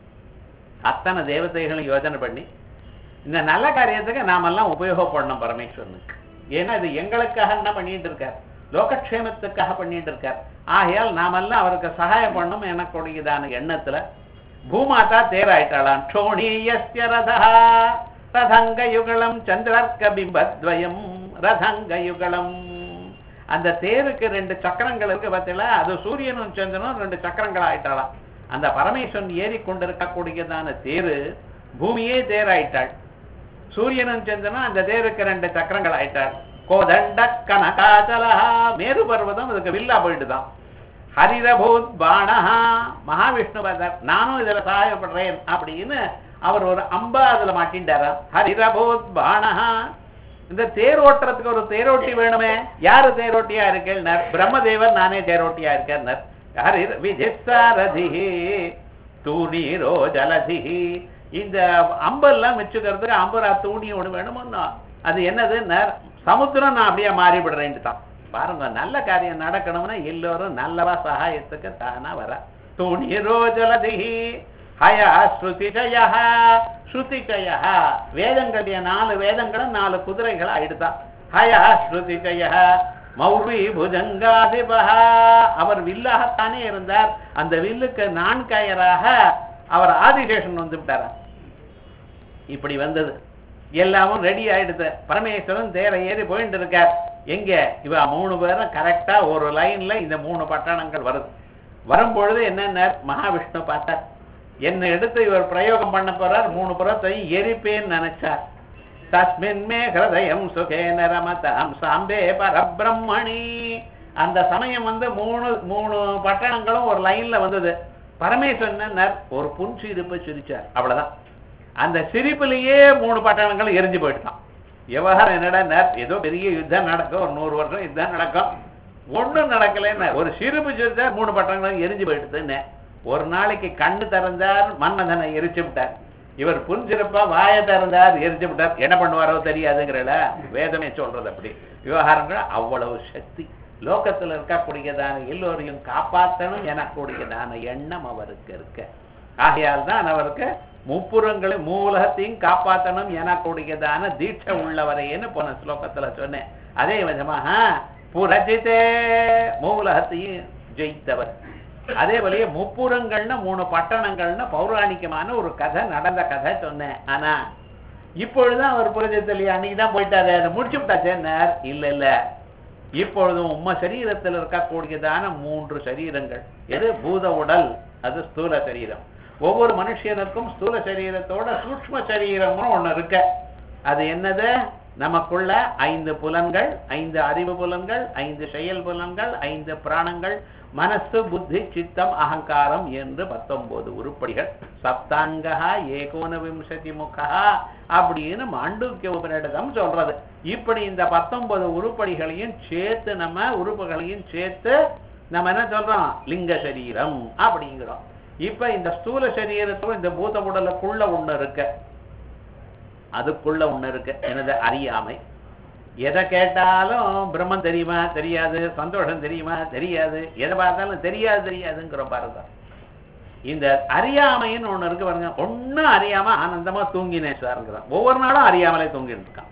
அத்தனை தேவதைகளும் யோஜனை பண்ணி இந்த நல்ல காரியத்துக்கு நாமெல்லாம் உபயோகப்படணும் பரமேஸ்வரனுக்கு. ஏன்னா இது எங்களுக்காக என்ன பண்ணிட்டு இருக்கார், லோகக்ஷேமத்துக்காக பண்ணிட்டு இருக்கார். ஆகையால் நாமெல்லாம் அவருக்கு சகாயம் பண்ணணும் எனக்கூடியதான எண்ணத்துல பூமாதா தேராயிட்டாளாம். ஷோணீயஸ்ய ரதா ரதங்க யுகலம் சந்திரர்க்க பிம்பத்வயம் ரதங்க யுகலம். அந்த தேருக்கு ரெண்டு சக்கரங்கள் இருக்கு பார்த்தீங்களா, அது சூரியனும் சந்திரனும் ரெண்டு சக்கரங்கள் ஆயிட்டாளாம். அந்த பரமேஸ்வரன் ஏறி கொண்டிருக்கக்கூடியதான தேரு பூமியே தேராயிட்டாள். சூரியனும் சந்திரனும் அந்த தேருக்கு ரெண்டு சக்கரங்கள் ஆயிட்டாள். கோதண்ட கனகாச்சலா, மேரு பர்வதம் அதுக்கு வில்லா போயிட்டுதான். ஹரிரபூத் பாணஹா, மகாவிஷ்ணு பதர் நானும் இதுல சகாயப்படுறேன் அப்படின்னு அவர் ஒரு அம்பா அதுல மாட்டின்றாரா. ஹரிரபூத் பாணஹா, இந்த தேரோட்டத்துக்கு ஒரு தேரோட்டி வேணுமே, யாரு தேரோட்டியா இருக்கேன், பிரம்மதேவர் நானே தேரோட்டியா இருக்கேன். ஹரிர் விஜிசாரதிஹி தூணீரோ ஜலதிஹி, இந்த அம்பெல்லாம் வச்சுக்கிறதுக்கு அம்பரா தூணி ஒண்ணு வேணுமோ, அது என்னது சமுத்திரம், நான் அப்படியே மாறிவிடுறேன்ட்டு தான். பாருங்க, நல்ல காரியம் நடக்கணும்னா எல்லோரும் நல்லவா சகாயத்துக்கு தானா வர. தூணீரோ ஜலதிஹி ஹயா ஸ்ருதிஷயா, ஸ்ருதிஷயா வேதங்களுடைய நாலு வேதங்களும் நாலு குதிரைகள் ஆயிடுதான். ஹயா ஸ்ருதிஷயா மௌர்வி புஜங்காதிபா, அவர் வில்லாகத்தானே இருந்தார், அந்த வில்லுக்கு நான்காயராக அவர் ஆதிசேஷன் வந்து விட்டாரா. இப்படி வந்தது எல்லாமும் ரெடி ஆயிடுது. பரமேஸ்வரன் தேர ஏறி போயிட்டு இருக்கார். எங்க இவ மூணு பேரும் கரெக்டா ஒரு லைன்ல இந்த மூணு பட்டணங்கள் வருது. வரும்பொழுது என்ன, மகாவிஷ்ணு பார்த்தார், என்ன எடுத்து இவர் பிரயோகம் பண்ண போறார், மூணு புறத்தையும் எரிப்பேன்னு நினைச்சார். தஸ்மின் மே ஹிருதயம் சுகேன ரமதாம் சாம்பே பரபிரம்மணி. அந்த சமயம் வந்து மூணு மூணு பட்டணங்களும் ஒரு லைன்ல வந்தது. பரமேஸ்வரன் ஒரு புன்சிரிப்பு சிரிச்சார், அவ்வளவுதான். அந்த சிரிப்புலயே மூணு பட்டணங்களும் எரிஞ்சு போயிட்டான். விவகாரம் என்னடா, ஏதோ பெரிய யுத்தம் நடக்கும், ஒரு நூறு வருஷம் யுத்தம் நடக்கும், ஒண்ணும் நடக்கலன்னு ஒரு சிரிப்பு சிரிச்சா மூணு பட்டணங்களும் எரிஞ்சு போயிடுதுன்னு. ஒரு நாளைக்கு கண்ணு திறந்தார், மன்மதனை எரிச்சு விட்டார். இவர் புன்சிரிப்பா வாய திறந்தார், எரிச்சு விட்டார். என்ன பண்ணுவாரோ தெரியாதுங்கிறல வேதமே சொல்றது. அப்படி விவகாரங்கள் அவ்வளவு சக்தி. லோகத்துல இருக்கக்கூடியதான எல்லோரையும் காப்பாற்றணும் எனக்கூடியதான எண்ணம் அவருக்கு இருக்க. ஆகையால் தான் அவருக்கு முப்புறங்களை மூலகத்தையும் காப்பாற்றணும் எனக்கூடியதான தீட்சை உள்ளவரையேன்னு போன ஸ்லோகத்துல சொன்னேன். அதே விதமாக புரஜிதே மூலகத்தையும் ஜெயித்தவர். அதே வழியே முப்புறங்கள்னு மூணு பட்டணங்கள்னு பௌராணிகமான ஒரு கதை நடந்த கதை சொன்னேன். ஆனா இப்பொழுதுதான் அவர் புரஜித்தலையா அன்னைக்குதான் போயிட்டாரு, அதை முடிச்சு விட்டாச்சேன்னார். இல்ல இல்ல, இப்பொழுதும் உம்ம சரீரத்தில் இருக்கக்கூடியதான மூன்று சரீரங்கள். எது? பூத உடல், அது ஸ்தூல சரீரம். ஒவ்வொரு மனுஷனுக்கும் ஸ்தூல சரீரத்தோட சூக்ஷ்ம சரீரம்னு ஒண்ணு இருக்கு. அது என்னது? நமக்குள்ள ஐந்து புலன்கள், ஐந்து அறிவு புலன்கள், ஐந்து செயல் புலன்கள், ஐந்து பிராணங்கள், மனசு, புத்தி, சித்தம், அகங்காரம் என்று பத்தொன்பது உருப்படிகள். சப்தாங்கா ஏகோன விம்சதி முகா அப்படின்னு மாண்டூக்கிய உபநிடதம் சொல்றது. இப்படி இந்த பத்தொன்பது உருப்படிகளையும் சேர்த்து நம்ம உறுப்புகளையும் சேர்த்து நம்ம என்ன சொல்றோம்? லிங்க சரீரம் அப்படிங்கிறோம். இப்ப இந்த ஸ்தூல சரீரத்தோட இந்த பூத உடலுக்குள்ள ஒண்ணு இருக்கு, அதுக்குள்ள ஒண்ணு இருக்கு. எனது அறியாமை. எதை கேட்டாலும் பிரம்மன் தெரியுமா தெரியாது, சந்தோஷம் தெரியுமா தெரியாது, எதை பார்த்தாலும் தெரியாது தெரியாதுங்கிற பாருங்க. இந்த அறியாமைன்னு ஒண்ணு இருக்கு பாருங்க. ஒன்னும் அறியாம ஆனந்தமா தூங்கினேன் சார்ங்கிறான். ஒவ்வொரு நாளும் அறியாமலே தூங்கிட்டு இருக்கான்.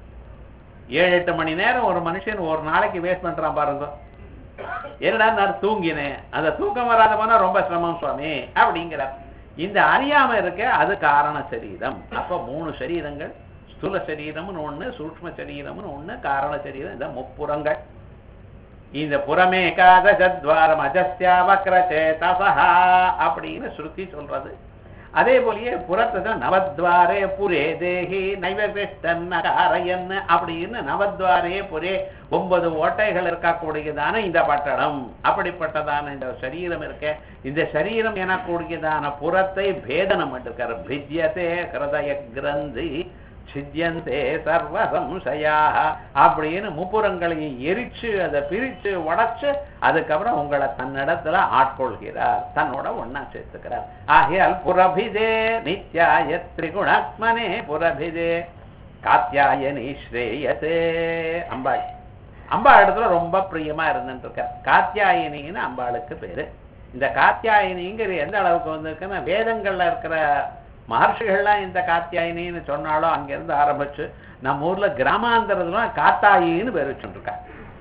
ஏழு எட்டு மணி நேரம் ஒரு மனுஷன் ஒரு நாளைக்கு வேஸ்ட் பண்றான் பாருங்க. என்னடா நான் தூங்கினேன், அந்த தூக்கம் வராத போனா ரொம்ப சிரமம் சுவாமி அப்படிங்கிறார். இந்த அறியாம இருக்க அது காரண சரீரம். அப்ப மூணு சரீரங்கள், ஸ்தூல சரீரம்னு ஒண்ணு, சூக்ஷ்ம சரீரம்னு ஒண்ணு, காரண சரீரம். இந்த முப்புறங்கள். இந்த புறமே காதஜத்வாரம் அஜஸ்யா வக்ரசேதசஹா அப்படின்னு ஸ்ருதி சொல்றது. அதே போலயே புறத்துல நவத்வாரே புரே தேகி நைவகிருஷ்ணன் அப்படின்னு நவத்வாரே புரே ஒன்பது ஓட்டைகள் இருக்கக்கூடியதான இந்த பட்டணம். அப்படிப்பட்டதான இந்த சரீரம் இருக்க, இந்த சரீரம் எனக்கூடியதான புறத்தை பேதனம் எடுக்கிற பிஜ்யத்தே ஹிருதய கிரந்தி சித்தியந்தே சர்வ சம்சயாக அப்படின்னு முப்புறங்களையும் எரிச்சு அதை பிரிச்சு உடைச்சு அதுக்கப்புறம் உங்களை தன்னிடத்துல ஆட்கொள்கிறார், தன்னோட ஒன்னா சேர்த்துக்கிறார். ஆகையால் புரபிதே நித்யாய திரிகுணாத்மனே புரபிதே காத்யாயனி ஸ்ரேயசே. அம்பாள் அம்பாள் இடத்துல ரொம்ப பிரியமா இருந்துட்டு இருக்க. காத்யாயனின்னு அம்பாளுக்கு பேரு. இந்த காத்யாயனிங்கிற எந்த அளவுக்கு வந்திருக்குன்னா, வேதங்கள்ல இருக்கிற மகர்ஷிகள்லாம் இந்த காத்தியாயினின்னு சொன்னாலும் அங்கிருந்து ஆரம்பிச்சு நம்ம ஊர்ல கிராமாந்தரத்துல காத்தாயின்னு பேர் வச்சுருக்கா.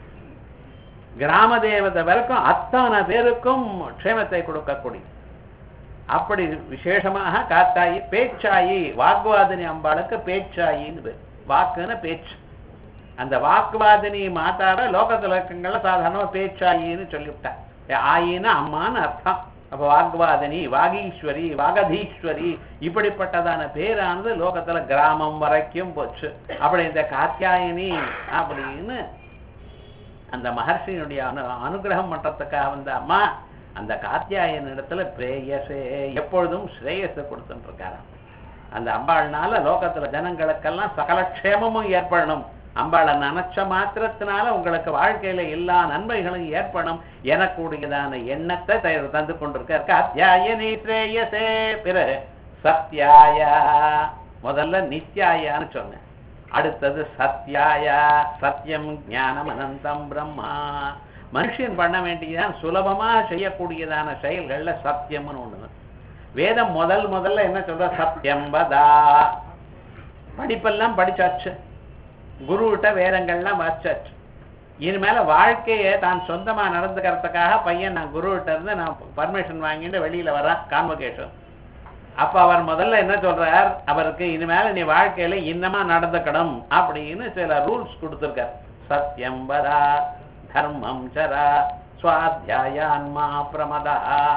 கிராம தேவதை வரைக்கும் அத்தனை பேருக்கும் க்ஷேமத்தை கொடுக்கக்கூடிய அப்படி விசேஷமாக காத்தாயி. பேச்சாயி வாக்குவாதினி அம்பாளுக்கு பேச்சாயின்னு பேர். வாக்குன்னு பேச்சு. அந்த வாக்குவாதினி மாத்தாட லோகத்துல இருக்கங்கள சாதாரணமா பேச்சாயின்னு சொல்லிவிட்டா. ஆயின்னு அம்மான்னு அர்த்தம். அப்ப வாக்வாதினி, வாகீஸ்வரி, வாகதீஸ்வரி இப்படிப்பட்டதான பேரானது லோகத்துல கிராமம் வரைக்கும் போச்சு. அப்படி இந்த காத்யாயினி அப்படின்னு அந்த மகர்ஷியினுடைய அனு அனுகிரகம் பண்றதுக்காக வந்த அம்மா அந்த காத்யாயன் இடத்துல பிரேயசே எப்பொழுதும் ஸ்ரேயஸை கொடுத்துட்டு இருக்காராம். அந்த அம்பாள்னால லோகத்துல ஜனங்களுக்கெல்லாம் சகல க்ஷேமமும் ஏற்படணும். அம்பாளை நினைச்ச மாத்திரத்தினால உங்களுக்கு வாழ்க்கையில எல்லா நன்மைகளும் ஏற்படும் எனக்கூடியதான எண்ணத்தை தந்து கொண்டிருக்க காத்யாயனி ஸ்ரேயசே. பிறகு சத்யாயா, முதல்ல நித்யாயான்னு சொன்னேன். அடுத்தது சத்யாயா, சத்தியம் ஞானம் அனந்தம் பிரம்மா. மனுஷன் பண்ண வேண்டியதான் சுலபமா செய்யக்கூடியதான செயல்கள்ல சத்தியம்னு ஒண்ணு. வேதம் முதல் முதல்ல என்ன சொல்ற? சத்தியம் வதா. படிப்பெல்லாம் படிச்சாச்சு, குருவிட்ட வேதங்கள்லாம் வாசிச்சாச்சு. இனிமேல வாழ்க்கையை தான் சொந்தமா நடந்துக்கிறதுக்காக பையன் நான் குருவிட்ட இருந்து நான் பர்மிஷன் வாங்கிட்டு வெளியில வரான் கான்வகேஷன். அப்ப அவர் முதல்ல என்ன சொல்றார்? அவருக்கு இனிமேல நீ வாழ்க்கையில இன்னமா நடந்துக்கணும் அப்படின்னு சில ரூல்ஸ் கொடுத்திருக்கார். சத்தியம் வதா, தர்மம் சரா, ஸ்வாத்யாயான்மா பிரமதா,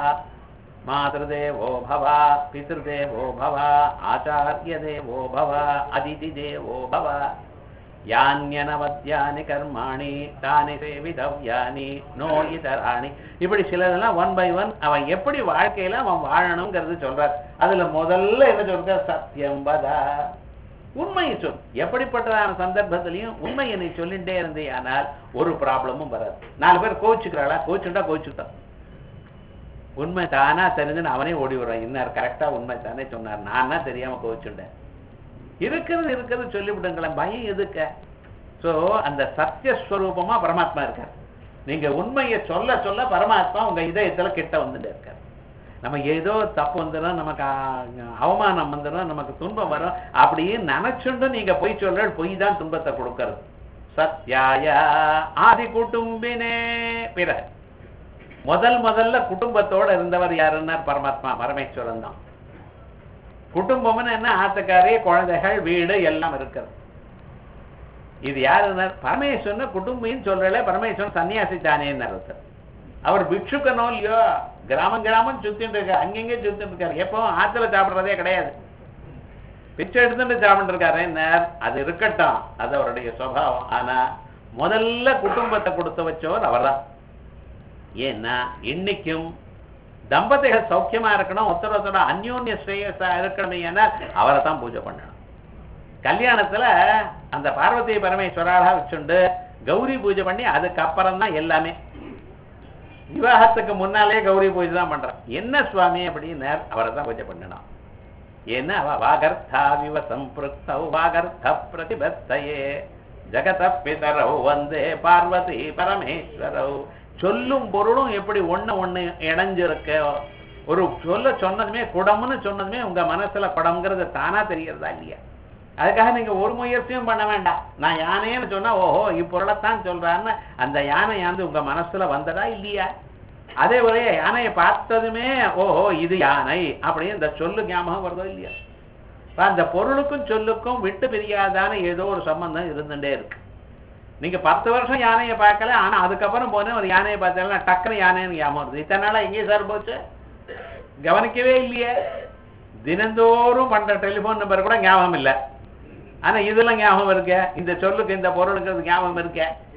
மாதேவோ பவ, பிதேவோ பவ, ஆச்சாரிய தேவோ பவ, அதிதி தேவோ பவ, யான்யனவத்யானி கர்மாணி தானி சேவிதவ்யானி நோ இதராணி. இப்படி சிலதெல்லாம் ஒன் பை ஒன் அவன் எப்படி வாழ்க்கையில அவன் வாழணுங்கிறது சொல்றார். அதுல முதல்ல என்ன சொல்ற? சத்தியம் வதா, உண்மையை சொல். எப்படிப்பட்டதான சந்தர்ப்பத்திலையும் உண்மையை நீ சொல்லிட்டே இருந்தே ஆனால் ஒரு ப்ராப்ளமும் வராது. நாலு பேர் கோச்சுக்கிறாளா? கோச்சுட்டா கோச்சுட்டான். உண்மை தானா தெரிஞ்சுன்னு அவனே ஓடி விடுறான். இன்னார் கரெக்டா உண்மை தானே சொன்னார், நானா தெரியாம கோச்சுட்டேன். இருக்கிறது இருக்கிறது சொல்லிவிடுங்களேன், பயம் எதுக்க? சோ அந்த சத்தியஸ்வரூபமா பரமாத்மா இருக்கார். நீங்க உண்மையை சொல்ல சொல்ல பரமாத்மா உங்க இதயத்துல கிட்ட வந்துட்டு இருக்கார். நம்ம ஏதோ தப்பு வந்துடும், நமக்கு அவமானம் வந்துடும், நமக்கு துன்பம் வரும் அப்படின்னு நினைச்சுண்டு நீங்க பொய் சொல்ற, பொய் தான் துன்பத்தை கொடுக்கறது. சத்யாய ஆதி குடும்பினே. பிற முதல் முதல்ல குடும்பத்தோட இருந்தவர் யாருன்னா பரமாத்மா பரமேஸ்வரன் தான். குடும்பம்னு என்ன, ஆத்துக்காரி, குழந்தைகள், வீடு எல்லாம் இருக்கிறது. இது யாருன்னா பரமேஸ்வரன். குடும்பின்னு சொல்றல பரமேஸ்வரன் சன்னியாசி தானேன்னு அர்த்தம். அவர் பிக்ஷுக்கனோ இல்லையோ, கிராமம் கிராமம் சுத்திட்டு இருக்காரு, அங்கெங்கே சுத்திட்டு இருக்காரு. எப்பவும் ஆத்துல சாப்பிடுறதே கிடையாது, பிச்சை எடுத்துட்டு சாப்பிட்டு இருக்காரு. என்ன அது இருக்கட்டும், அது அவருடைய சுபாவம். ஆனா முதல்ல குடும்பத்தை கொடுத்து வச்சவர் அவர் தான். ஏன்னா இன்னைக்கும் தம்பதிகள் சௌக்கியமா இருக்கணும், ஒருத்தர் ஒருத்தரோட அந்யோன்ய ஸ்ரேயஸா இருக்கணுமே, ஏன்னா அவரை தான் பூஜை பண்ணணும். கல்யாணத்துல அந்த பார்வதி பரமேஸ்வராளா வச்சுண்டு கௌரி பூஜை பண்ணி அதுக்கப்புறம் தான் எல்லாமே. விவாகத்துக்கு முன்னாலே கௌரி பூஜை தான் பண்றான். என்ன சுவாமி அப்படின்னு அவரை தான் பூஜை பண்ணணும். ஏன்னா வாகர்த்தாவிவ சம்பிருக்தௌ வாகர்த்த பிரதிபத்தையே ஜகத பிதரௌ வந்தே பார்வதி பரமேஸ்வரௌ. சொல்லும் பொருளும் எப்படி ஒண்ணு ஒண்ணு இணைஞ்சிருக்க. ஒரு சொல்ல சொன்னதுமே குடம்னு சொன்னதுமே உங்க மனசுல குடம்ங்கிறது தானா தெரியறதா இல்லையா? அதுக்காக நீங்க ஒரு முயற்சியும் பண்ண வேண்டாம். நான் யானைன்னு சொன்னா ஓஹோ இப்பொருளைத்தான் சொல்றான்னு அந்த யானை யாந்து உங்க மனசுல வந்ததா இல்லையா? அதே போல யானையை பார்த்ததுமே ஓஹோ இது யானை அப்படின்னு இந்த சொல்லு ஞாபகம் வருதோ இல்லையா? அந்த பொருளுக்கும் சொல்லுக்கும் விட்டு பிரியாதான ஏதோ ஒரு சம்பந்தம் இருந்துட்டே இருக்கு. நீங்க பத்து வருஷம் யானையை பார்க்கல, ஆனா அதுக்கப்புறம் போன ஒரு யானையை பார்த்தால டக்குனு யானைன்னு ஞாபகம் வருது. இத்தனை நாளா எங்கே சார் போச்சு கவனிக்கவே இல்லையே. தினந்தோறும் பண்ற டெலிபோன் நம்பர் கூட ஞாபகம் இல்லை, ஆனா இதெல்லாம் ஞாபகம் இருக்க. இந்த சொல்லுக்கு இந்த பொருளுக்கு ஞாபகம் இருக்க.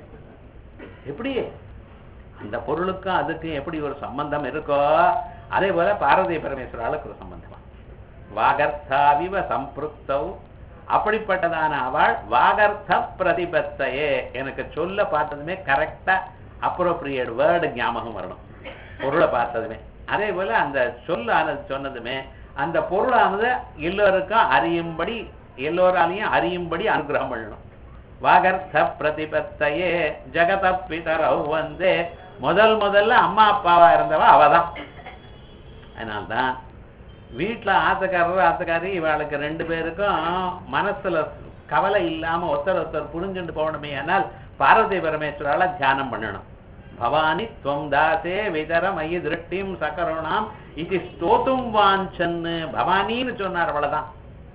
எப்படி அந்த பொருளுக்கும் அதுக்கும் எப்படி ஒரு சம்பந்தம் இருக்கோ அதே போல பார்வதி பரமேஸ்வராளுக்கு ஒரு சம்பந்தமா. வாகர்த்தாவிவ சம்பிருக்தௌ, அப்படிப்பட்டதான அவள் வாகர்த்த பிரதிபத்தையே. எனக்கு சொல்ல பார்த்ததுமே கரெக்டா அப்ரோப்ரியேட் வேர்டு ஞாபகம் வரணும் பொருளை பார்த்ததுமே. அதே போல அந்த சொல்லானது சொன்னதுமே அந்த பொருளானது எல்லோருக்கும் அறியும்படி, எல்லோராலையும் அறியும்படி அனுகிரகம் பண்ணணும். வாகர்த்த பிரதிபத்தையே ஜகத பிதரௌ வந்தே. முதல் முதல்ல அம்மா அப்பாவா இருந்தவ அவதான். அதனால்தான் வீட்டுல ஆத்துக்காரர் ஆத்துக்காரி இவளுக்கு ரெண்டு பேருக்கும் மனசுல கவலை இல்லாம ஒருத்தர் ஒருத்தர் புரிஞ்சுட்டு போகணுமே. ஆனால் பார்வதி பரமேஸ்வரால தியானம் பண்ணணும். பவானி துவம் தாசே விதர மயி திருஷ்டிம் சகருணாம் இது ஸ்தோத்தும் வாஞ்சன்னு பவானின்னு சொன்னார். அவ்வளவுதான்.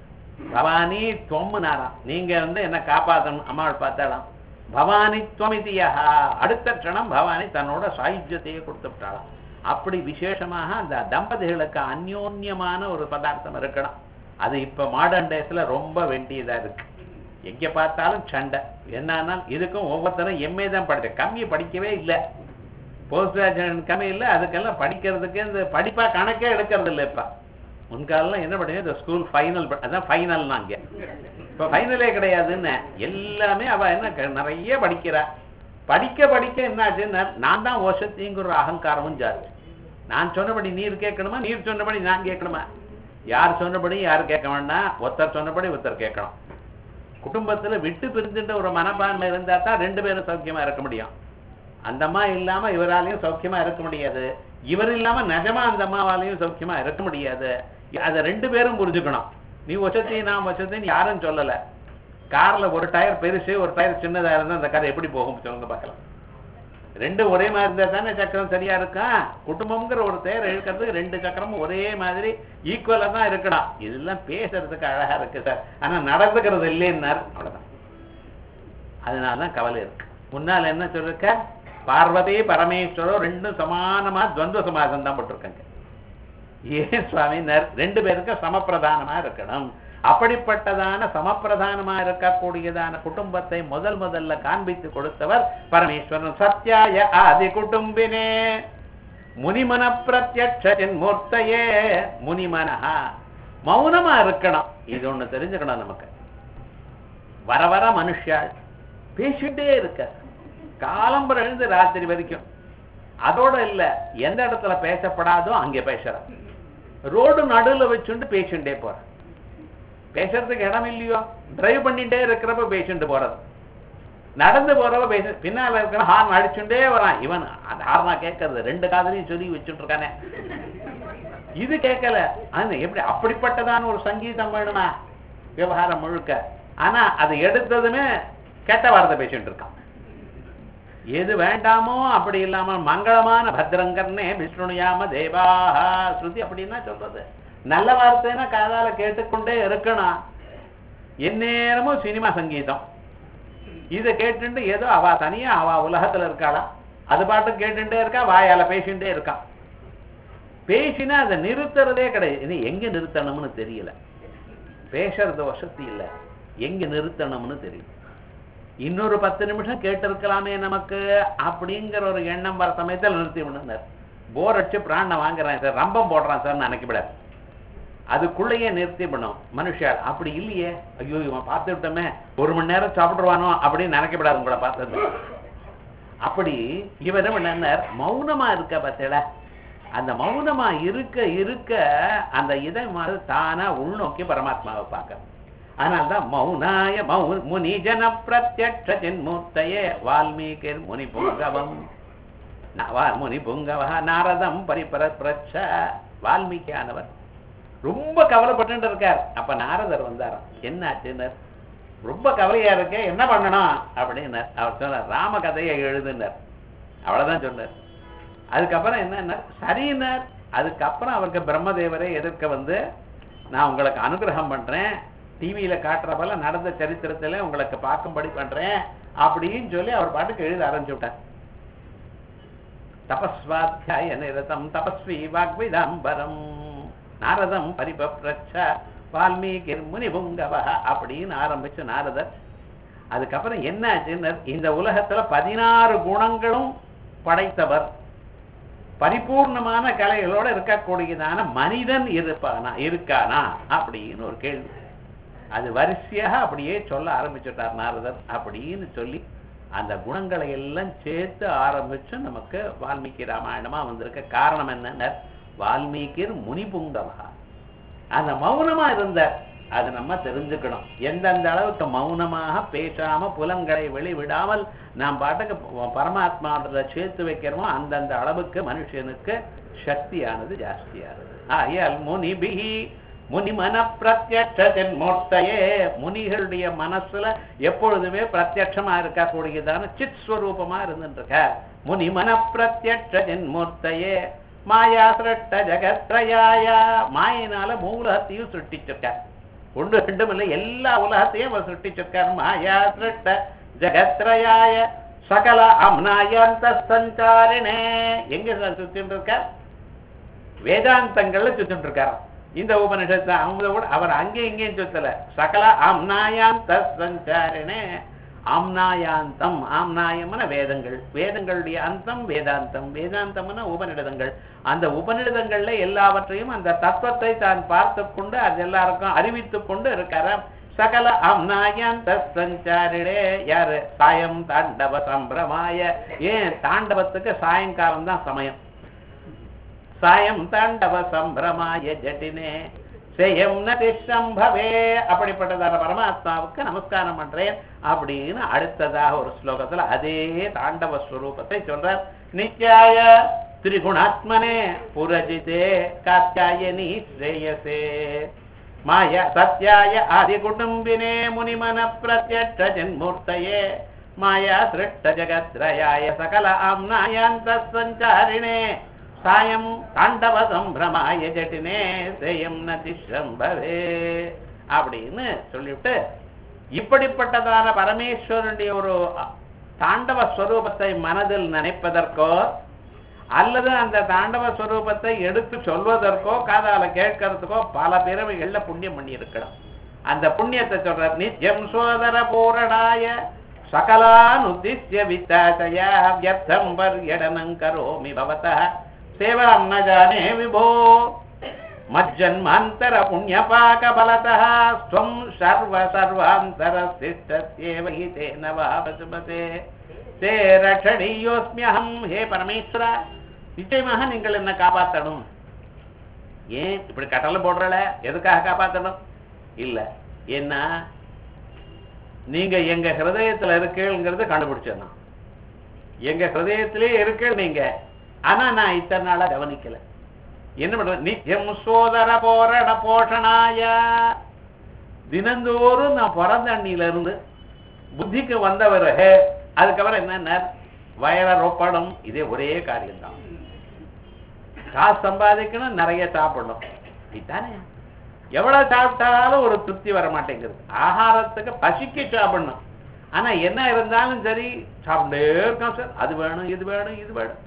பவானி துவம்னாராம், நீங்க வந்து என்ன காப்பாற்றணும். அம்மாள் பார்த்தாலாம் பவானி துவமிதியா. அடுத்த க்ஷணம் பவானி தன்னோட சாயுஜ்யத்தையே கொடுத்து விட்டாளாம். அப்படி விசேஷமாக அந்த தம்பதிகளுக்கு அந்யோன்யமான ஒரு பதார்த்தம் இருக்கணும். அது இப்ப மாடர்ன் டேஸ்ல ரொம்ப வேண்டியதா இருக்கு. எங்க பார்த்தாலும் சண்டை. என்னன்னா இதுக்கும் ஒவ்வொருத்தரும் எம்ஏ தான் படிச்ச, கம்மி படிக்கவே இல்லை, போஸ்ட் கிராஜுவேட் கம்மி இல்லை. அதுக்கெல்லாம் படிக்கிறதுக்கு இந்த படிப்பா கணக்கே எடுக்கிறது இல்லை. இப்ப முன்காலெல்லாம் என்ன பண்ணுங்க, இந்த ஸ்கூல் ஃபைனல், அதான் ஃபைனல் அங்கே. இப்ப ஃபைனலே கிடையாதுன்னு எல்லாமே அவ என்ன நிறைய படிக்கிறா. படிக்க படிக்க என்னாச்சுன்னா நான் தான் வசதிங்கிற ஒரு அகங்காரமும் ஜாஸ்தி. நான் சொன்னபடி நீர் கேட்கணுமா, நீர் சொன்னபடி நான் கேட்கணுமா, யார் சொன்னபடி யார் கேட்க வேண்டாம், ஒருத்தர் சொன்னபடி ஒருத்தர் கேட்கணும். குடும்பத்துல விட்டு பிரிஞ்சுட்ட ஒரு மனப்பான்மை இருந்தா தான் ரெண்டு பேரும் சௌக்கியமா இருக்க முடியும். அந்த அம்மா இல்லாம இவராலையும் சௌக்கியமா இருக்க முடியாது, இவர் இல்லாம நிஜமா அந்த அம்மாவாலையும் சௌக்கியமா இருக்க முடியாது. அதை ரெண்டு பேரும் புரிஞ்சுக்கணும். நீ வசதி நான் வசதின்னு யாரும் சொல்லல. கார்ல ஒரு டயர் பெருசு ஒரு டயர் சின்னதா இருந்தா அந்த கார் எப்படி போகும் சொல்லுங்க பார்க்கலாம். ரெண்டு ஒரே மாதிரி இருந்தா தானே சக்கரம் சரியா இருக்கும். குடும்பம்ங்கிற ஒரு தேர் இழுக்கிறதுக்கு ரெண்டு சக்கரமும் ஒரே மாதிரி ஈக்குவலா தான் இருக்கணும். இதெல்லாம் பேசுறதுக்கு அழகா இருக்கு சார், ஆனா நடந்துக்கிறது இல்லைன்னார். அவ்வளவுதான். அதனாலதான் கவலை இருக்கு. முன்னால் என்ன சொல்லிருக்க, பார்வதி பரமேஸ்வரர் ரெண்டும் சமானமா துவந்த சமாசம் தான் போட்டிருக்காங்க. ஏன் சுவாமினர் ரெண்டு பேருக்கும் சமப்பிரதானமா இருக்கணும். அப்படிப்பட்டதான சமப்பிரதானமா இருக்கக்கூடியதான குடும்பத்தை முதல் முதல்ல காண்பித்து கொடுத்தவர் பரமேஸ்வரன். சத்யாய ஆதி குடும்பினே முனிமன பிரத்யட்சின் மூர்த்தையே. முனிமனஹா மௌனமா இருக்கணும். இது ஒண்ணு தெரிஞ்சுக்கணும் நமக்கு. வர வர மனுஷால் பேசிட்டே இருக்க, காலம்பரம் எழுந்து ராத்திரி வரைக்கும். அதோட இல்ல, எந்த இடத்துல பேசப்படாதோ அங்கே பேசுற. ரோடு நடுவுல வச்சுட்டு பேசிட்டே போற. பேசுறதுக்கு இடம் இல்லையோ, டிரைவ் பண்ணிட்டே இருக்கிறப்ப பேசிட்டு போறது. நடந்து போறவ பேச, பின்னால இருக்கிற ஹார்ன் அடிச்சுட்டே வரான். இவன் அந்த ஹார்னா கேட்கறது ரெண்டு காதலையும் சொல்லி வச்சுட்டு இருக்கானே. இது கேட்கல. அது எப்படி அப்படிப்பட்டதான ஒரு சங்கீதம் வேணுமா விவகாரம் முழுக்க? ஆனா அதை எடுத்ததுமே கெட்ட வார்த்தை பேசிட்டு இருக்கான். எது வேண்டாமோ அப்படி இல்லாம மங்களமான பத்ரங்கர்னே விஷ்ணுயாம தேவாஹா ஸ்ருதி அப்படின்னா சொல்றது. நல்ல வார்த்தைன்னா காதால கேட்டுக்கொண்டே இருக்கணும். எந்நேரமும் சினிமா சங்கீதம் இதை கேட்டுட்டு ஏதோ அவ தனியா அவ உலகத்துல இருக்காளா, அது பாட்டு கேட்டுட்டே இருக்கா, வாயால பேசிட்டே இருக்கா. பேசினா அதை நிறுத்துறதே கிடையாது. இனி எங்க நிறுத்தணும்னு தெரியல. பேசுறது வசதி இல்லை, எங்க நிறுத்தணும்னு தெரியும். இன்னொரு பத்து நிமிஷம் கேட்டிருக்கலாமே நமக்கு அப்படிங்கிற ஒரு எண்ணம் வர சமயத்தில் நிறுத்தி விடுனார். போர் அடிச்சு பிராண வாங்குறான் சார், ரம்பம் போடுறான் சார் நினைக்கப்படாது. அதுக்குள்ளேயே நிறுத்தி பண்ணும் மனுஷால். அப்படி இல்லையே, ஐயோ இவன் பார்த்து விட்டோமே ஒரு மணி நேரம் சாப்பிடுவானோ அப்படின்னு நினைக்கப்படாது. உங்களை பார்த்தது அப்படி இவரும் என்னன்னார், மௌனமா இருக்க பார்த்தல, அந்த மௌனமா இருக்க இருக்க அந்த இதை மாதிரி தானா உள்நோக்கி பரமாத்மாவை பார்க்க. அதனால்தான் மௌனாய மௌ முனி ஜன பிரத்யக்ஷ ஜன்மூர்த்தயே வால்மீகி முனி புங்கவம் முனி புங்கவ நாரதம் பரிபர பிரச்ச. வால்மீகியானவர் ரொம்ப கவலைப்பட்டு இருக்கார். அப்ப நாரதர் வந்தாராம். என்ன ஆச்சுன்னார், ரொம்ப கவலையா இருக்க, என்ன பண்ணணும் அப்படின்னு அவர் சொன்னார், ராம கதையை எழுதுனார். அவ்வளவுதான் சொன்னார். அதுக்கப்புறம் என்ன சரின்னார். அதுக்கப்புறம் அவருக்கு பிரம்மதேவரை எதிர்க்க வந்து, நான் உங்களுக்கு அனுகிரகம் பண்றேன், டிவியில காட்டுற போல நடந்த சரித்திரத்துல உங்களுக்கு பார்க்கும்படி பண்றேன் அப்படின்னு சொல்லி அவர் பாட்டுக்கு எழுத ஆரம்பிச்சு விட்டார். தபஸ்வாத்தியாய நிரதம் தபஸ்வி வாக்விதாம்பரம் நாரதம் பரிபப்ரச்ச வால்மீகி முனிபுங்கவ அப்படின்னு ஆரம்பிச்சு நாரதர். அதுக்கப்புறம் என்ன ஆச்சுன்னு, இந்த உலகத்துல பதினாறு குணங்களும் படைத்தவர், பரிபூர்ணமான கலைகளோட இருக்கக்கூடியதான மனிதன் இருப்பானா இருக்கானா அப்படின்னு ஒரு கேள்வி. அது வரிசையாக அப்படியே சொல்ல ஆரம்பிச்சுட்டார் நாரதர். அப்படின்னு சொல்லி அந்த குணங்களை எல்லாம் சேர்த்து ஆரம்பிச்சு நமக்கு வால்மீகி ராமாயணமா வந்திருக்க. காரணம் என்னன்னா, வால்மீகி முனிபுங்கவா, அந்த மௌனமா இருந்தார். அது நம்ம தெரிஞ்சுக்கணும். எந்தெந்த அளவுக்கு மௌனமாக பேசாம புலன்களை வெளிவிடாமல் நாம் பாட்டுக்கு பரமாத்மாவோட சேர்த்து வைக்கிறோமோ அந்தந்த அளவுக்கு மனுஷனுக்கு சக்தியானது ஜாஸ்தியானது. ஆயால் முனிபிஹி முனி மன பிரத்யக்ஷ ஜன்மூர்த்தயே, முனிகளுடைய மனசுல எப்பொழுதுமே பிரத்யட்சமா இருக்கக்கூடியதான சித் ஸ்வரூபமா இருந்துருக்க. முனி மன பிரத்யக்ஷ ஜன்மூர்த்தயே மாயா சிருஷ்ட ஜகத்ரயாய, மாயினால மூலத்தையும் சிருஷ்டிச்சிருக்கார். ஒன்று ரெண்டும் இல்லை, எல்லா உலகத்தையும் அவர் சிருஷ்டிச்சிருக்கார். மாயா சிருஷ்ட ஜகத்ரயாய சகல அம்னாயந்த சஞ்சாரினே. எங்க சுத்திட்டு இருக்கார்? வேதாந்தங்கள்ல சுத்திட்டு இருக்கார். இந்த உபனிஷத்து அவங்க கூட அவர் அங்கே இங்கேயும் சுத்தல. சகல ஆம்னாயாந்த சஞ்சாரினே. ஆம்னாயாந்தம், ஆம்னாயம்னா வேதங்கள், வேதங்களுடைய அந்தம் வேதாந்தம், வேதாந்தம்னா உபநிடதங்கள். அந்த உபநிடதங்கள்ல எல்லாவற்றையும் அந்த தத்துவத்தை தான் பார்த்து கொண்டு அது எல்லாருக்கும் அறிவித்து கொண்டு இருக்கார. சகல ஆம்னாயாந்த சஞ்சாரிடே. யாரு? சாயம் தாண்டவ சம்பிரமாய. ஏன் தாண்டவத்துக்கு சாயங்காலம் தான் சமயம். சாயம் தாண்டவ சம்பிரமாய ஜட்டினே சேயம் நதிசம்பவே. அப்படிப்பட்டதான பரமாத்மாவுக்கு நமஸ்காரம் பண்றேன் அப்படின்னு அடுத்ததாக ஒரு ஸ்லோகத்துல அதே தாண்டவ ஸ்வரூபத்தை சொல்றார். நித்யாய திரிகுணாத்மனே புரஜிதே காத்யாயனி ஸ்ரேயசே மாயா சத்யாய ஆதி குடும்பினே முனிமன பிரத்யக்ஷ ஜன்மூர்த்தயே மாயா சிருஷ்ட ஜகத்ரயாய சகல ஆம்னாயாந்த சஞ்சாரிணே சாயம் தாண்டவ சம்பிரமாய ஜட்டினே சேயம் நதிசம்பவே அப்படின்னு சொல்லிவிட்டு, இப்படிப்பட்டதான பரமேஸ்வரனுடைய ஒரு தாண்டவ ஸ்வரூபத்தை மனதில் நினைப்பதற்கோ அல்லது அந்த தாண்டவ ஸ்வரூபத்தை எடுத்து சொல்வதற்கோ காதால கேட்கறதுக்கோ பல பிறவைகள்ல புண்ணியம் பண்ணி இருக்கணும். அந்த புண்ணியத்தை சொல்ற. நித்யம் சோதர பூரணாய சகலானுதிஷ்ய வித்தாசயா வியர்த்தம் பர்யடனம் கரோமி பவதா சேவாம் ந ஜானே விபோ மஜ்ஜன்மாந்தர புண்ணியபாக பலதः ஸ்வம் சர்வ சர்வாந்தர சிஷ்டஸ்யேவ ஹி தேன வாபசுபதே தே ரக்ஷணீயோஸ்மியஹம். ஹே பரமேஸ்வரா, நிச்சயமாக நீங்கள் என்ன காப்பாற்றணும். ஏன் இப்படி கட்டளை போடுறல? எதுக்காக காப்பாற்றணும்? இல்ல, என்ன நீங்க எங்க ஹிருதயத்துல இருக்கீங்கிறது கண்டுபிடிச்சேன். எங்க ஹிருதயத்திலே இருக்கீங்க நீங்க. ஆனா நான் இத்தனை நாளா கவனிக்கல. என்ன பண்றது? நித்தியம் சோதர போரண போஷணாய. தினந்தோறும் நான் பிறந்த அண்ணில இருந்து புத்திக்கு வந்தவர் அதுக்கப்புறம் என்ன வயர ரொப்படம், இதே ஒரே காரியம்தான். காசு சம்பாதிக்கணும், நிறைய சாப்பிடணும், இதுதானே. எவ்வளவு சாப்பிட்டாலும் ஒரு திருப்தி வர மாட்டேங்குது. ஆகாரத்துக்கு பசிக்கு சாப்பிடணும், ஆனா என்ன இருந்தாலும் சரி சாப்பிட்டே இருக்கோம் சார். அது வேணும், இது வேணும், இது வேணும்.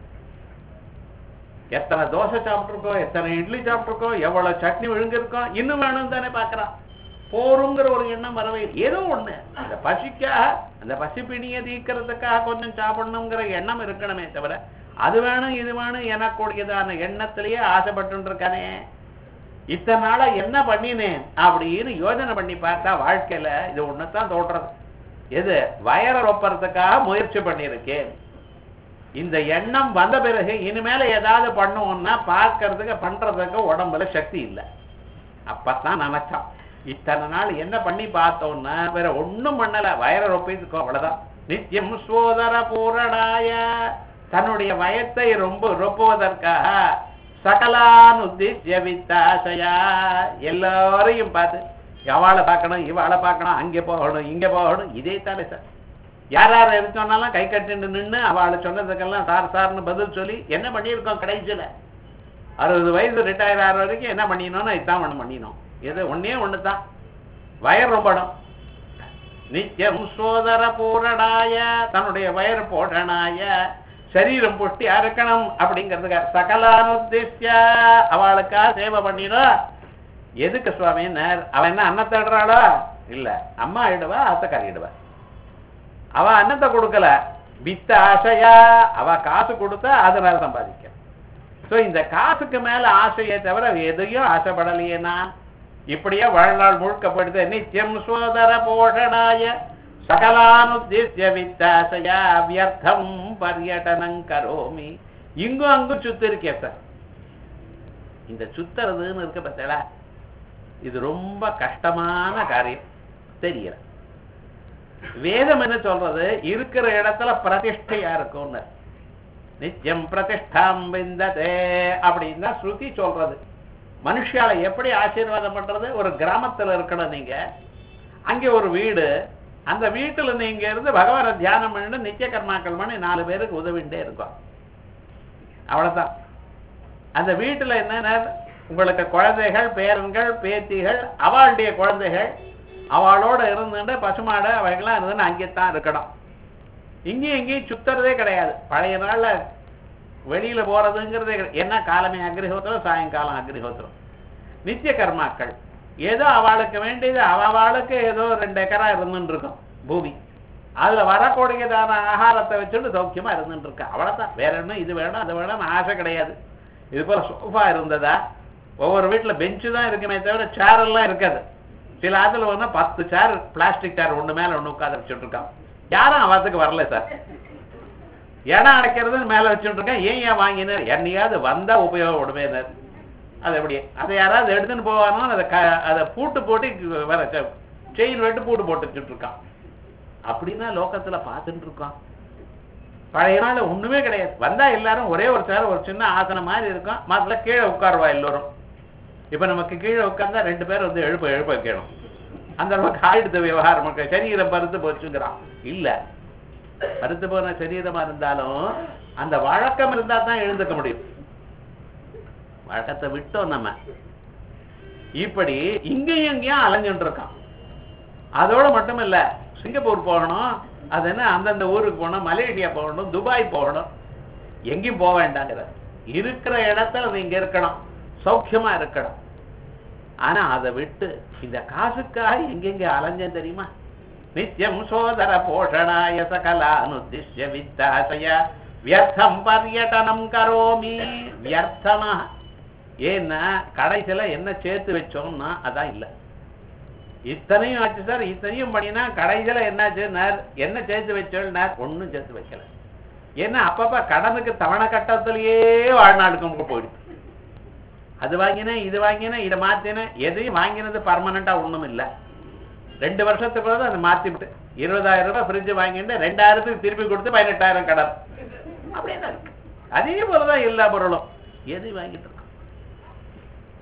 எத்தனை தோசை சாப்பிட்டுருக்கோம், எத்தனை இட்லி சாப்பிட்டுருக்கோம், எவ்வளவு சட்னி விழுங்கிருக்கோம், இன்னும் வேணும் தானே பாக்குறான். போருங்கிற ஒரு எண்ணம் வரவே ஏதோ ஒண்ணு அந்த பசிக்காக, அந்த பசி பிணியை தீக்கிறதுக்காக கொஞ்சம் சாப்பிடணுங்கிற எண்ணம் இருக்கணுமே தவிர அது வேணும் இது வேணும் எனக்கூடியதான எண்ணத்திலேயே ஆசைப்பட்டு இருக்கானே. இத்தனை நாளா என்ன பண்ணினேன் அப்படின்னு யோசனை பண்ணி பார்த்தா வாழ்க்கையில இது ஒண்ணுதான் தோன்றது. எது? வயர ரொப்பறதுக்காக முயற்சி பண்ணியிருக்கேன். இந்த எண்ணம் வந்த பிறகு இனிமேல ஏதாவது பண்ணுவோம்னா பார்க்கறதுக்கு பண்றதுக்கு உடம்புல சக்தி இல்லை. அப்பதான் நினைச்சான் இத்தனை நாள் என்ன பண்ணி பார்த்தோம்னா வேற ஒண்ணும் பண்ணல, வயர ரொப்பிக்கும், அவ்வளவுதான். நித்தியம் சோதர பூரணாய, தன்னுடைய வயத்தை ரொம்ப ரொப்புவதற்காக சகலான் உத்திஷ்ய வித்தாசையா, எல்லாரையும் பார்த்து அவளை பார்க்கணும் இவாளை பார்க்கணும், அங்கே போகணும் இங்க போகணும், இதே தானே சார். யார் யார் எது சொன்னாலும் கை கட்டிட்டு நின்று அவளை சொன்னதுக்கெல்லாம் சார் சார்னு பதில் சொல்லி என்ன பண்ணியிருக்கோம். கடைசியில் அறுபது வயசு ரிட்டையர் ஆகிற வரைக்கும் என்ன பண்ணினோம்னா இதுதான் ஒண்ணு பண்ணினோம். எது? ஒன்னே ஒண்ணுதான், வயர் ரொம்பணும். நித்தியம் சோதர பூரணாய, தன்னுடைய வயர் போடனாய, சரீரம் பொட்டியா இருக்கணும் அப்படிங்கிறதுக்கு சகலானுத்திய அவளுக்கா சேவை பண்ணிடும். எதுக்கு சுவாமின்னார்? அவன் என்ன அன்னம் தேடுறாளோ? இல்ல, அம்மா இடுவா, அத்தக்காரி இடுவா. அவ அன்னத்தை கொடுக்கல, வித்த ஆசையா, அவ காசு கொடுத்தா அதனால சம்பாதிக்க. சோ இந்த காசுக்கு மேல ஆசையை தவிர எதையும் ஆசைப்படலையேனா இப்படியே வாழ்நாள் முழுக்கப்படுத்த. நித்தியம் சோதர போஷணாய சகலானுத்திய வித்தாசையா வியர்த்தம் பர்யடனம் கரோமி. இங்கும் அங்கும் சுத்து இருக்கே சார். இந்த சுத்துறதுன்னு இருக்க பார்த்தா இது ரொம்ப கஷ்டமான காரியம். தெரியல வேதம் என்ன சொல்றது? இருக்கிற இடத்துல பிரதிஷ்டையா இருக்கும்னு. நித்தியம் பிரதிஷ்டாம் விந்ததே அப்படின்னு தான் ஸ்ருதி சொல்றது. மனுஷால எப்படி ஆசீர்வாதம் பண்றது? ஒரு கிராமத்துல இருக்கணும் நீங்க, அங்கே ஒரு வீடு, அந்த வீட்டுல நீங்க இருந்து பகவானை தியானம் பண்ணிட்டு நித்திய கர்மாக்கள் பண்ணி நாலு பேருக்கு உதவிண்டே இருக்கும், அவ்வளவுதான். அந்த வீட்டுல என்ன, உங்களுக்கு குழந்தைகள், பேரன்கள், பேத்திகள், அவளுடைய குழந்தைகள், அவளோட இருந்துட்டு பசுமாடு அவைகள்லாம் இருந்துன்னு அங்கேத்தான் இருக்கணும். இங்கேயும் இங்கேயும் சுத்துறதே கிடையாது. பழைய நாள்ல வெளியில போறதுங்கிறதே என்ன, காலமே அக்னிஹோத்திரம், சாயங்காலம் அக்னிஹோத்திரம். நித்திய கர்மாக்கள் ஏதோ அவளுக்கு வேண்டியது, அவளுக்கு ஏதோ ரெண்டு ஏக்கரா இருந்துட்டு இருக்கும் பூமி, அதுல வரக்கூடியதான ஆகாரத்தை வச்சுட்டு சௌக்கியமா இருந்துட்டு இருக்கா, அவ்வளவுதான். வேற என்ன இது வேணும் அது வேணும்னு ஆசை கிடையாது. இது போல சோஃபா இருந்ததா? ஒவ்வொரு வீட்டுல பெஞ்சு தான் இருக்குமே தவிர சேர் எல்லாம் இருக்காது. சில ஆத்துல வந்து பத்து சேர், பிளாஸ்டிக் சேர் ஒண்ணு மேல ஒண்ணு உட்காந்து வச்சுட்டு இருக்கான். யாரும் அவத்துக்கு வரல சார். இடம் அடைக்கிறதுன்னு மேல வச்சுட்டு இருக்கேன். ஏன் ஏன் வாங்கினார்? என்னையாவது வந்தா உபயோகப்படுமே. அது எப்படி? அதை யாராவது எடுத்துன்னு போவானோ அதை அதை பூட்டு போட்டு வர செயின் வெட்டு பூட்டு போட்டு வச்சுட்டு இருக்கான். அப்படின்னா லோகத்துல பார்த்துட்டு இருக்கான். பழைய நாள் ஒண்ணுமே கிடையாது. வந்தா எல்லாரும் ஒரே ஒரு சேர், ஒரு சின்ன ஆசனம் மாதிரி இருக்கும், மற்ற கீழே உட்காருவா எல்லோரும். இப்ப நமக்கு கீழே உட்கார்ந்தா ரெண்டு பேர் வந்து எழுப்ப எழுப்ப வைக்கணும். அந்த அளவுக்கு ஆயிடுத்த விவகாரம். சரீரம் பருத்து போச்சுங்கிறான். இல்ல, பருத்து போன சரீரமா இருந்தாலும் அந்த வழக்கம் இருந்தா தான் எழுந்துக்க முடியும். வழக்கத்தை விட்டோம் நம்ம. இப்படி இங்கேயும் இங்கேயும் அலைஞ்சுட்டு இருக்கான். அதோட மட்டும் இல்ல, சிங்கப்பூர் போகணும், அது என்ன அந்தந்த ஊருக்கு போகணும், மலேசியா போகணும், துபாய் போகணும், எங்கேயும் போக வேண்டாங்கிற. இருக்கிற இடத்துல நீங்க இருக்கணும், சௌக்கியமா இருக்கணும். ஆனா அதை விட்டு இந்த காசுக்காக எங்கெங்க அலைஞ்சேன் தெரியுமா? நித்தியம் சோதர போஷணாய சகலானுத்திஷ்ய வித்தாசய வியர்த்தம் பர்யடனம் கரோமி. வியர்த்தமா? ஏன்னா கடைசியில என்ன சேர்த்து வச்சோம்னா அதான் இல்லை. இத்தனையும் ஆச்சு சார், இத்தனையும் பண்ணினா கடைசியில என்னாச்சு? என்ன சேர்த்து வச்சோம்னார்? ஒன்னும் சேர்த்து வைக்கல. ஏன்னா அப்பப்ப கடனுக்கு தவணை கட்டத்திலேயே வாழ்நாளுக்கு நமக்கு போயிடுச்சு. அது வாங்கினேன், இது வாங்கினேன், இதை மாத்தினேன். எதையும் வாங்கினது பர்மனண்டா ஒண்ணும் இல்லை. ரெண்டு வருஷத்துக்கு அதை மாத்தி விட்டு இருபதாயிரம் ரூபாய் ஃப்ரிட்ஜ் வாங்கிட்டு ரெண்டாயிரத்துக்கு திருப்பி கொடுத்து பதினெட்டாயிரம் கடன். அப்படின்னா இருக்கு. அதே போலதான் எல்லா பொருளும் எதையும் வாங்கிட்டு இருக்கோம்.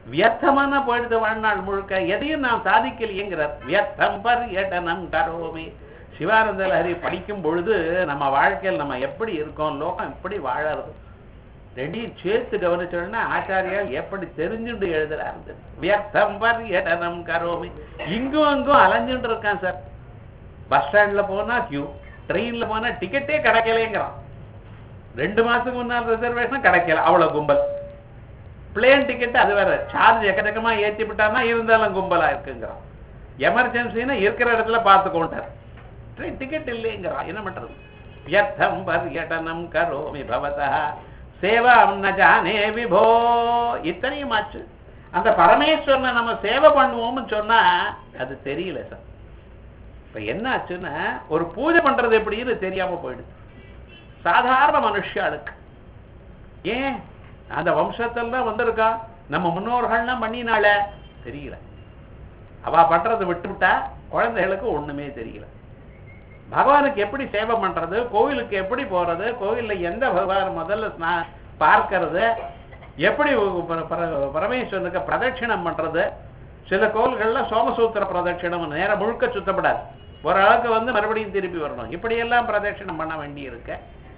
வியர்த்தமான போயிடுது வாழ்நாள் முழுக்க, எதையும் நாம் சாதிக்கலையேங்கிறார். வியர்த்தம் பர்யடனம் கரோமி. சிவானந்த லஹரி படிக்கும் பொழுது நம்ம வாழ்க்கையில் நம்ம எப்படி இருக்கோம், லோகம் எப்படி வாழறது ரெண்டையும் சேர்த்து கவனிச்சோம்னா ஆச்சாரியால் எப்படி தெரிஞ்சுட்டு எழுதுறாரு. வியர்த்தம் பர்யடனம் கரோமி. இங்கும் அங்கும் அலைஞ்சுட்டு இருக்கான் சார். பஸ் ஸ்டாண்ட்ல போனா கியூ, ட்ரெயின்ல போனா டிக்கெட்டே கிடைக்கலைங்கிறான். ரெண்டு மாசத்துக்கு முன்னால் ரிசர்வேஷன் கிடைக்கல, அவ்வளவு கும்பல். பிளேன் டிக்கெட் அது வேற, சார்ஜ் எக்கச்சக்கமா ஏற்றி விட்டானா இருந்தாலும் கும்பலா இருக்குங்கிறான். எமர்ஜென்சின்னா இருக்கிற இடத்துல பார்த்துக்கோண்டார். Train ticket இல்லைங்கிறான். என்ன பண்றது? வியர்த்தம் பர்யடனம் கரோமி பவதா சேவாம் ந ஜானே விபோ. இத்தனையும் ஆச்சு. அந்த பரமேஸ்வரனை நம்ம சேவை பண்ணுவோம்னு சொன்னா அது தெரியல சார். இப்ப என்ன ஆச்சுன்னா ஒரு பூஜை பண்றது எப்படின்னு தெரியாம போயிடுது சாதாரண மனுஷாளுக்கு. ஏன் அந்த வம்சத்துல தான் வந்திருக்கா, நம்ம முன்னோர்கள்லாம் பண்ணினால தெரியல. அவ பண்றதை விட்டுவிட்டா குழந்தைகளுக்கு ஒண்ணுமே தெரியல. பகவானுக்கு எப்படி சேவை பண்றது, கோவிலுக்கு எப்படி போறது, கோவில்ல எந்த பகவான் முதல்ல பார்க்கறது, எப்படி பரமேஸ்வரனுக்கு பிரதட்சிணம் பண்றது. சில கோவில்கள்ல சோமசூத்திர பிரதட்சிணம் நேரம் முழுக்க சுத்தப்படாது, ஓரளவுக்கு வந்து மறுபடியும் திருப்பி வரணும். இப்படியெல்லாம் பிரதட்சிணம் பண்ண வேண்டி இருக்கு.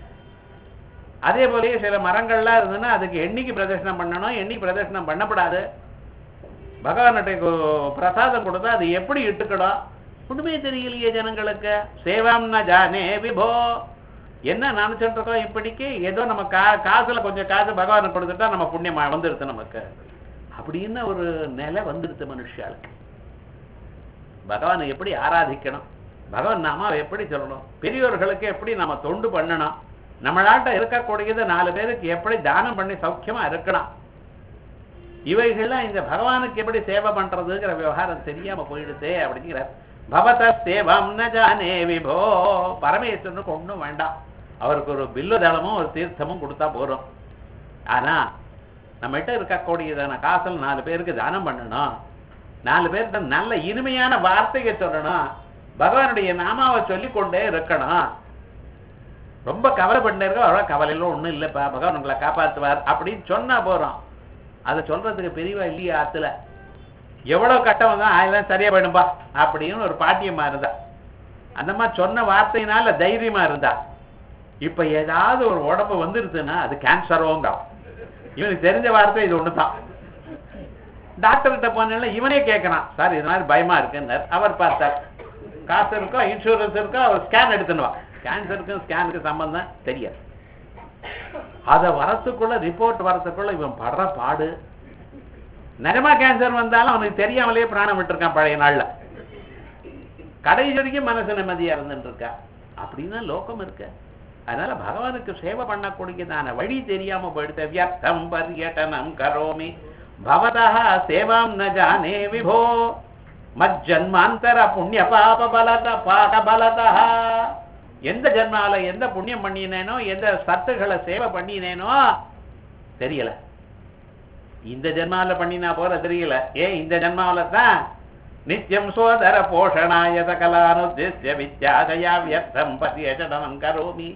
அதே போலயே சில மரங்கள்லாம் இருந்ததுன்னா அதுக்கு எண்ணிக்கை பிரதட்சணம் பண்ணணும், எண்ணிக்கை பிரதட்சணம் பண்ணப்படாது. பகவான்கிட்ட பிரசாதம் கொடுத்தா அது எப்படி இட்டுக்கணும் ஒண்ணுமே தெரியலையே ஜனங்களுக்கு. சேவாம் ந ஜானே விபோ. என்ன நினைச்சுட்டு இருக்கோம் இப்படிக்கு, ஏதோ நம்ம கா காசுல கொஞ்சம் காசு பகவானுக்கு கொடுத்துட்டா நம்ம புண்ணியம் வந்துடுது நமக்கு அப்படின்னு ஒரு நிலை வந்துடுது மனுஷாளுக்கு. பகவானை எப்படி ஆராதிக்கணும், பகவான் நாம எப்படி சொல்லணும், பெரியோர்களுக்கு எப்படி நம்ம தொண்டு பண்ணணும், நம்மளாட்ட இருக்கக்கூடியது நாலு பேருக்கு எப்படி தானம் பண்ணி சௌக்கியமா இருக்கணும், இவைகள்லாம் இந்த பகவானுக்கு எப்படி சேவை பண்றதுங்கிற விவகாரம் தெரியாம போயிடுதே அப்படிங்கிறார். பவத சேவம் ந ஜானே விபோ. பரமேஸ்வரனுக்கு ஒண்ணும் வேண்டாம், அவருக்கு ஒரு பில்லு தளமும் ஒரு தீர்த்தமும் கொடுத்தா போறோம். ஆனா நம்ம கிட்ட இருக்கக்கூடியதான காசல் நாலு பேருக்கு தானம் பண்ணணும், நாலு பேருக்கு நல்ல இனிமையான வார்த்தையை சொல்லணும், பகவானுடைய நாமாவை சொல்லிக் கொண்டே இருக்கணும். ரொம்ப கவலை பண்ணிருக்கோம், அவ்வளோ கவலையில ஒண்ணும் இல்லைப்பா, பகவான் உங்களை காப்பாற்றுவார் அப்படின்னு சொன்னா போறோம். அதை சொல்றதுக்கு பெரியவா இல்லையா ஆத்துல. எவ்வளவு கட்டம் வந்தா ஆயிரம் சரியா போயிடும்பா அப்படின்னு ஒரு பாட்டியமா இருந்தா, அந்த மாதிரி சொன்ன வார்த்தையினால தைரியமா இருந்தா. இப்ப ஏதாவது ஒரு உடம்பு வந்துருதுன்னா அது கேன்சரோங்க. இவனுக்கு தெரிஞ்ச வார்த்தை இது ஒண்ணுதான். டாக்டர் கிட்ட போனா இவனே கேட்கறான், சார் இது மாதிரி பயமா இருக்குன்னு. அவர் பார்த்தார், காசு இருக்கோ இன்சூரன்ஸ் இருக்கோ, அவர் ஸ்கேன் எடுத்துனுவா. கேன்சருக்கும் ஸ்கேனுக்கு சம்பந்தம் தெரியாது. அதை வரத்துக்குள்ள ரிப்போர்ட் வரத்துக்குள்ள இவன் படுற பாடு. நிஜமா கேன்சர் வந்தாலும் அவனுக்கு தெரியாமலேயே பிராணம் விட்டுருக்கான் பழைய நாள்ல. கடைசி வரைக்கும் மனசு நிம்மதியா இருந்துட்டு இருக்கா. அப்படின்னா லோகம் இருக்கு. அதனால பகவானுக்கு சேவை பண்ணக்கூடியதான வழி தெரியாம போயிடுத்த. வியர்த்தம் பர்யடனம் கரோமி பவதா சேவாம் ந ஜானே விபோ மஜ்ஜன்மாந்தர புண்ணிய பாப பலத பாக பலதா. எந்த ஜென்மால எந்த புண்ணியம் பண்ணினேனோ, எந்த சத்துக்களை சேவை பண்ணினேனோ தெரியல. இந்த ஜென்மால பண்ணினா போல தெரியல. ஏன் இந்த ஜென்மாவில தான் நித்தியம் சோதர போஷணாய சகலானுத்திய வித்யாதயா வியர்த்தம் பர்யடனம் கரோமி.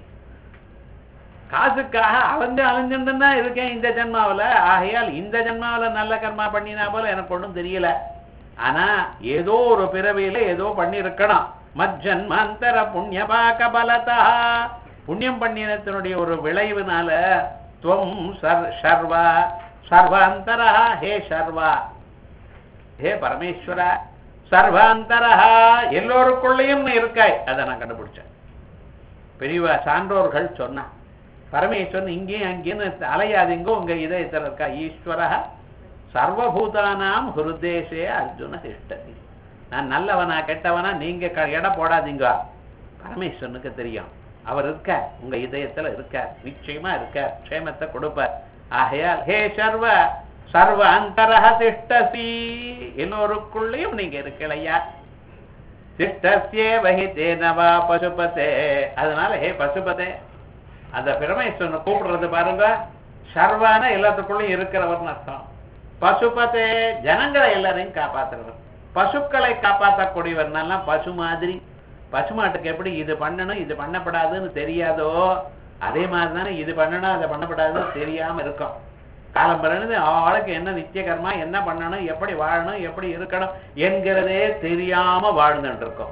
காசுக்காக அலைஞ்சு அலைஞ்சுன்னா இருக்கேன் இந்த ஜென்மாவில. ஆகையால் இந்த ஜென்மாவில நல்ல கர்மா பண்ணினா போல எனக்கு ஒன்றும் தெரியல. ஆனா ஏதோ ஒரு பிறவியில ஏதோ பண்ணி இருக்கணும். மஜ்ஜன்மாந்தர புண்ணிய பாக பலதா. புண்ணியம் பண்ணினத்தினுடைய ஒரு விளைவுனால துவம் சர்வா சர்வாந்தரா. ஹே சர்வா, ஹே பரமேஸ்வரா, சர்வாந்தரா எல்லோருக்குள்ளேயும் இருக்காய். அதை நான் கண்டுபிடிச்சேன். பெரியவா சான்றோர்கள் சொன்னா பரமேஸ்வரன் இங்கேயும் அங்கேன்னு அலையாதீங்கோ, உங்க இதயத்தில் இருக்கா. ஈஸ்வரா சர்வபூதானாம் ஹிருதேசே அர்ஜுன திஷ்டதி. நான் நல்லவனா கெட்டவனா நீங்க எடை போடாதீங்க, பரமேஸ்வரனுக்கு தெரியும். அவர் இருக்க உங்க இதயத்துல இருக்க, நிச்சயமா இருக்க, க்ஷேமத்தை கொடுப்பார். ஆகையால் ஹே சர்வ சர்வ அந்தரஹ திஷ்டசி, எல்லோருக்குள்ளேயும் நீங்க இருக்கலையா. திஷ்டஸ்யே வஹி தேனவா பசுபதே. அதனால ஹே பசுபதே, அந்த பரமேஸ்வரனை கூப்பிடுறது பாருங்க. சர்வான எல்லாத்துக்குள்ளேயும் இருக்கிறவர்னு அர்த்தம். பசுபதே ஜனங்களை எல்லாரையும் காப்பாற்றுறவர். பசுக்களை காப்பாற்றக்கூடியவர்னாலாம் பசு மாதிரி. பசுமாட்டுக்கு எப்படி இது பண்ணணும் இது பண்ணப்படாதுன்னு தெரியாதோ, அதே மாதிரி தானே இது பண்ணணும் அதை பண்ணப்படாதுன்னு தெரியாம இருக்கும். காலம்பரன்னு ஆளுக்கு என்ன நித்திய கர்மா, என்ன பண்ணணும், எப்படி வாழணும், எப்படி இருக்கணும் என்கிறதே தெரியாம வாழ்ந்துட்டு இருக்கோம்.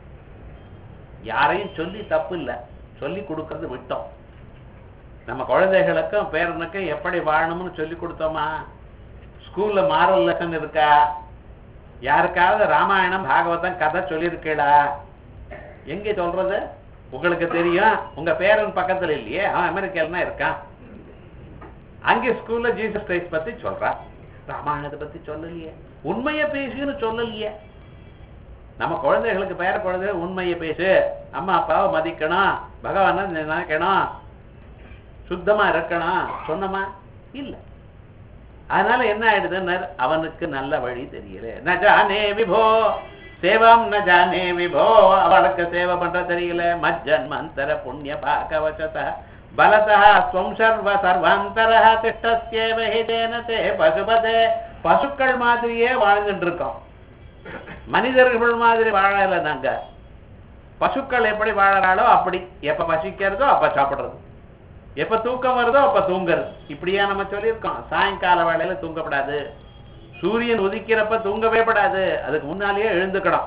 யாரையும் சொல்லி தப்பு இல்லை, சொல்லி கொடுக்கறது விட்டோம். நம்ம குழந்தைகளுக்கும் பேரனுக்கும் எப்படி வாழணும்னு சொல்லி கொடுத்தோமா? ஸ்கூல்ல மாரல் லெசன் இருக்கா? யாருக்காவது ராமாயணம் பாகவதம் கதை சொல்லியிருக்கீடா? எங்க சொல்றது? உங்களுக்கு தெரியும், உங்க பேரன் பக்கத்துல இல்லையே, அவன் அமெரிக்கால இருக்கான். அங்கே ஸ்கூல்ல ஜீசஸ் கிரைஸ்ட் பத்தி சொல்றான், ராமாயணத்தை பத்தி சொல்லலையே, உண்மையை பேசுன்னு சொல்லலையே. நம்ம குழந்தைகளுக்கு பேர குழந்தைகள் உண்மையை பேசு, அம்மா அப்பாவை மதிக்கணும், பகவான நினைக்கணும், சுத்தமா இருக்கணும் சொன்னமா இல்ல. அதனால என்ன ஆயிடுதுன்னு அவனுக்கு நல்ல வழி தெரியல. ந ஜானே விபோ சேவம் ந ஜானே விபோ, அவளுக்கு சேவை பண்ற தெரியல. மஜ்ஜன் மந்தர புண்ணிய பாகவசத பலதா ஸ்வம் சர்வ சர்வாந்தரஹ திஷ்டஸ்யேவ ஹிதேன தே பசுபதே. பசுக்கள் மாதிரியே வாழ்ந்துட்டு இருக்கோம், மனிதர்கள் மாதிரி வாழல. நாங்க பசுக்கள் எப்படி வாழறாளோ அப்படி, எப்ப பசிக்கிறதோ அப்ப சாப்பிடுறது, எப்ப தூக்கம் வருதோ அப்ப தூங்குறது. இப்படியா நம்ம சொல்லியிருக்கோம். சாயங்கால வேளையில தூங்கப்படாது, சூரியன் உதிக்கிறப்ப தூங்கவே படாது, அதுக்கு முன்னாலேயே எழுந்துக்கணும்.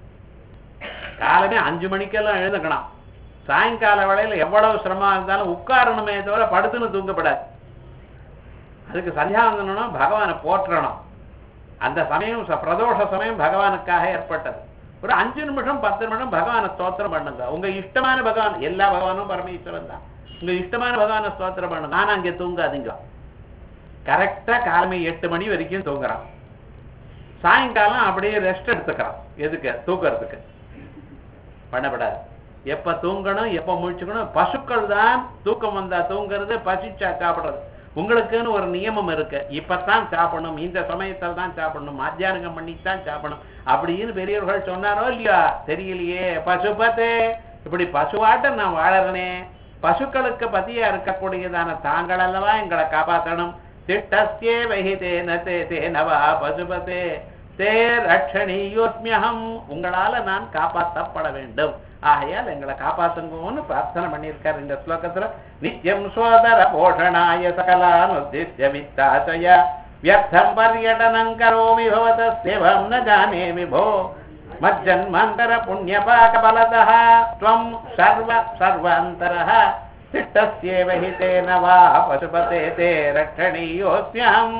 காலமே அஞ்சு மணிக்கெல்லாம் எழுந்துக்கணும். சாயங்கால வேளையில எவ்வளவு சிரமமா இருந்தாலும் உட்காரணுமே தவிர படுத்துன்னு தூங்கப்படாது. அதுக்கு சந்தியாவந்தனம் பகவானை போற்றணும். அந்த சமயம் பிரதோஷ சமயம் பகவானுக்காக ஏற்பட்டது. ஒரு அஞ்சு நிமிஷம் பத்து நிமிஷம் பகவானை ஸ்தோத்திரம் பண்ணுங்க. உங்க இஷ்டமான பகவான், எல்லா பகவானும் பரமேஸ்வரன் தான், உங்க இஷ்டமான பகவானை ஸ்தோத்திரம் பண்ணுங்க. ஆனா அங்கே தூங்காதீங்க. கரெக்டா காலமே எட்டு மணி வரைக்கும் தூங்குறான், சாயங்காலம் அப்படியே ரெஸ்ட் எடுத்துக்கிறான். எதுக்கு? தூங்குறதுக்கு. பண்ணப்படாது. எப்ப தூங்கணும், எப்ப முழிச்சுக்கணும். பசுக்கள் தான் தூக்கம் வந்தா தூங்குறது, பசிச்சா சாப்பிடுறது. உங்களுக்குன்னு ஒரு நியமம் இருக்கு, இப்பத்தான் சாப்பிடணும், இந்த சமயத்தில் தான் சாப்பிடணும், மத்தியானம் பண்ணித்தான் சாப்பிடணும் அப்படின்னு பெரியவர்கள் சொன்னாரோ இல்லையா? தெரியலையே. பசுபதே, இப்படி பசுவாட்ட நான் வாழறனே, பசுக்களுக்கு பதியா இருக்கக்கூடியதான தாங்கள் அல்லவா எங்களை காப்பாற்றணும். திட்டஸ்யே வஹிதேன தே தேனவா பசுபதே தே ரட்சணீயோஸ்மியஹம், உங்களால நான் காப்பாற்றப்பட வேண்டும், ஆகையால் எங்களை காப்பாத்துங்கன்னு பிரார்த்தனை பண்ணியிருக்கார் இந்த ஸ்லோகத்துல. நித்யம் சோதர போஷணாய சகலானுத்திய வித்தாசய வியர்த்தம் பர்யடனம் கரோமி பவத சேவம் ந ஜானே விபோ மஜ்ஜன்மாந்தர புண்ணியபாக பலதஹ த்வம் சர்வ சர்வாந்தரஹ திஷ்டஸ்யேவ ஹிதேன வா பசுபதே தே ரட்சணீயோஸ்மியஹம்.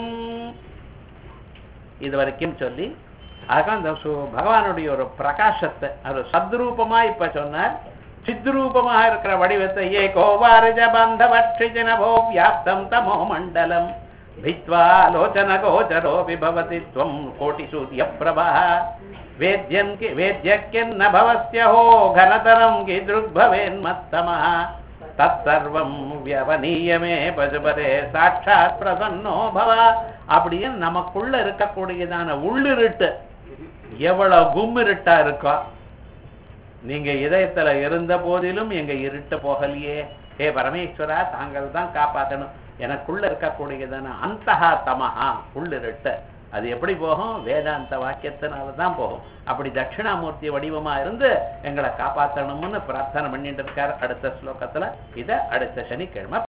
இது வரைக்கும் சொல்லி அதுக்காக அந்த பகவானுடைய ஒரு பிரகாசத்தை, அது சத்ரூபமா இப்ப சொன்னார். சித்ரூபமாக இருக்கிற வடிவத்தை ஏ கோவாரிஜ பந்தவட்சிஜனபோ வியாப்தம் தமோ மண்டலம் भित्वा लोचन गोचरो विभवति त्वं कोटि सूर्य प्रभा वेद्यन् कि वेद्यक्यन्न भवस्य हो घनतरं कीदृग्भवेन्मत्तमः तत्सर्वं व्यवनीय मे पशुपते साक्षात् प्रसन्नो भव. அப்படியே நமக்குள்ள இருக்கக்கூடியதான உள்ளிருட்டு எவ்வளவு கும்மிருட்டா இருக்கோ, நீங்க இதயத்துல இருந்த போதிலும் எங்க இருட்டு போகலையே. ஹே பரமேஸ்வரா, தாங்கள் தான் காப்பாற்றணும். எனக்குள்ள இருக்கக்கூடியதான அந்தஹா தமஹா உள்ளிருட்டு அது எப்படி போகும்? வேதாந்த வாக்கியத்தினாலதான் போகும். அப்படி தட்சிணாமூர்த்தி வடிவமா இருந்து எங்களை காப்பாற்றணும்னு பிரார்த்தனை பண்ணிட்டு இருக்கார் அடுத்த ஸ்லோகத்துல. இத அடுத்த சனிக்கிழமை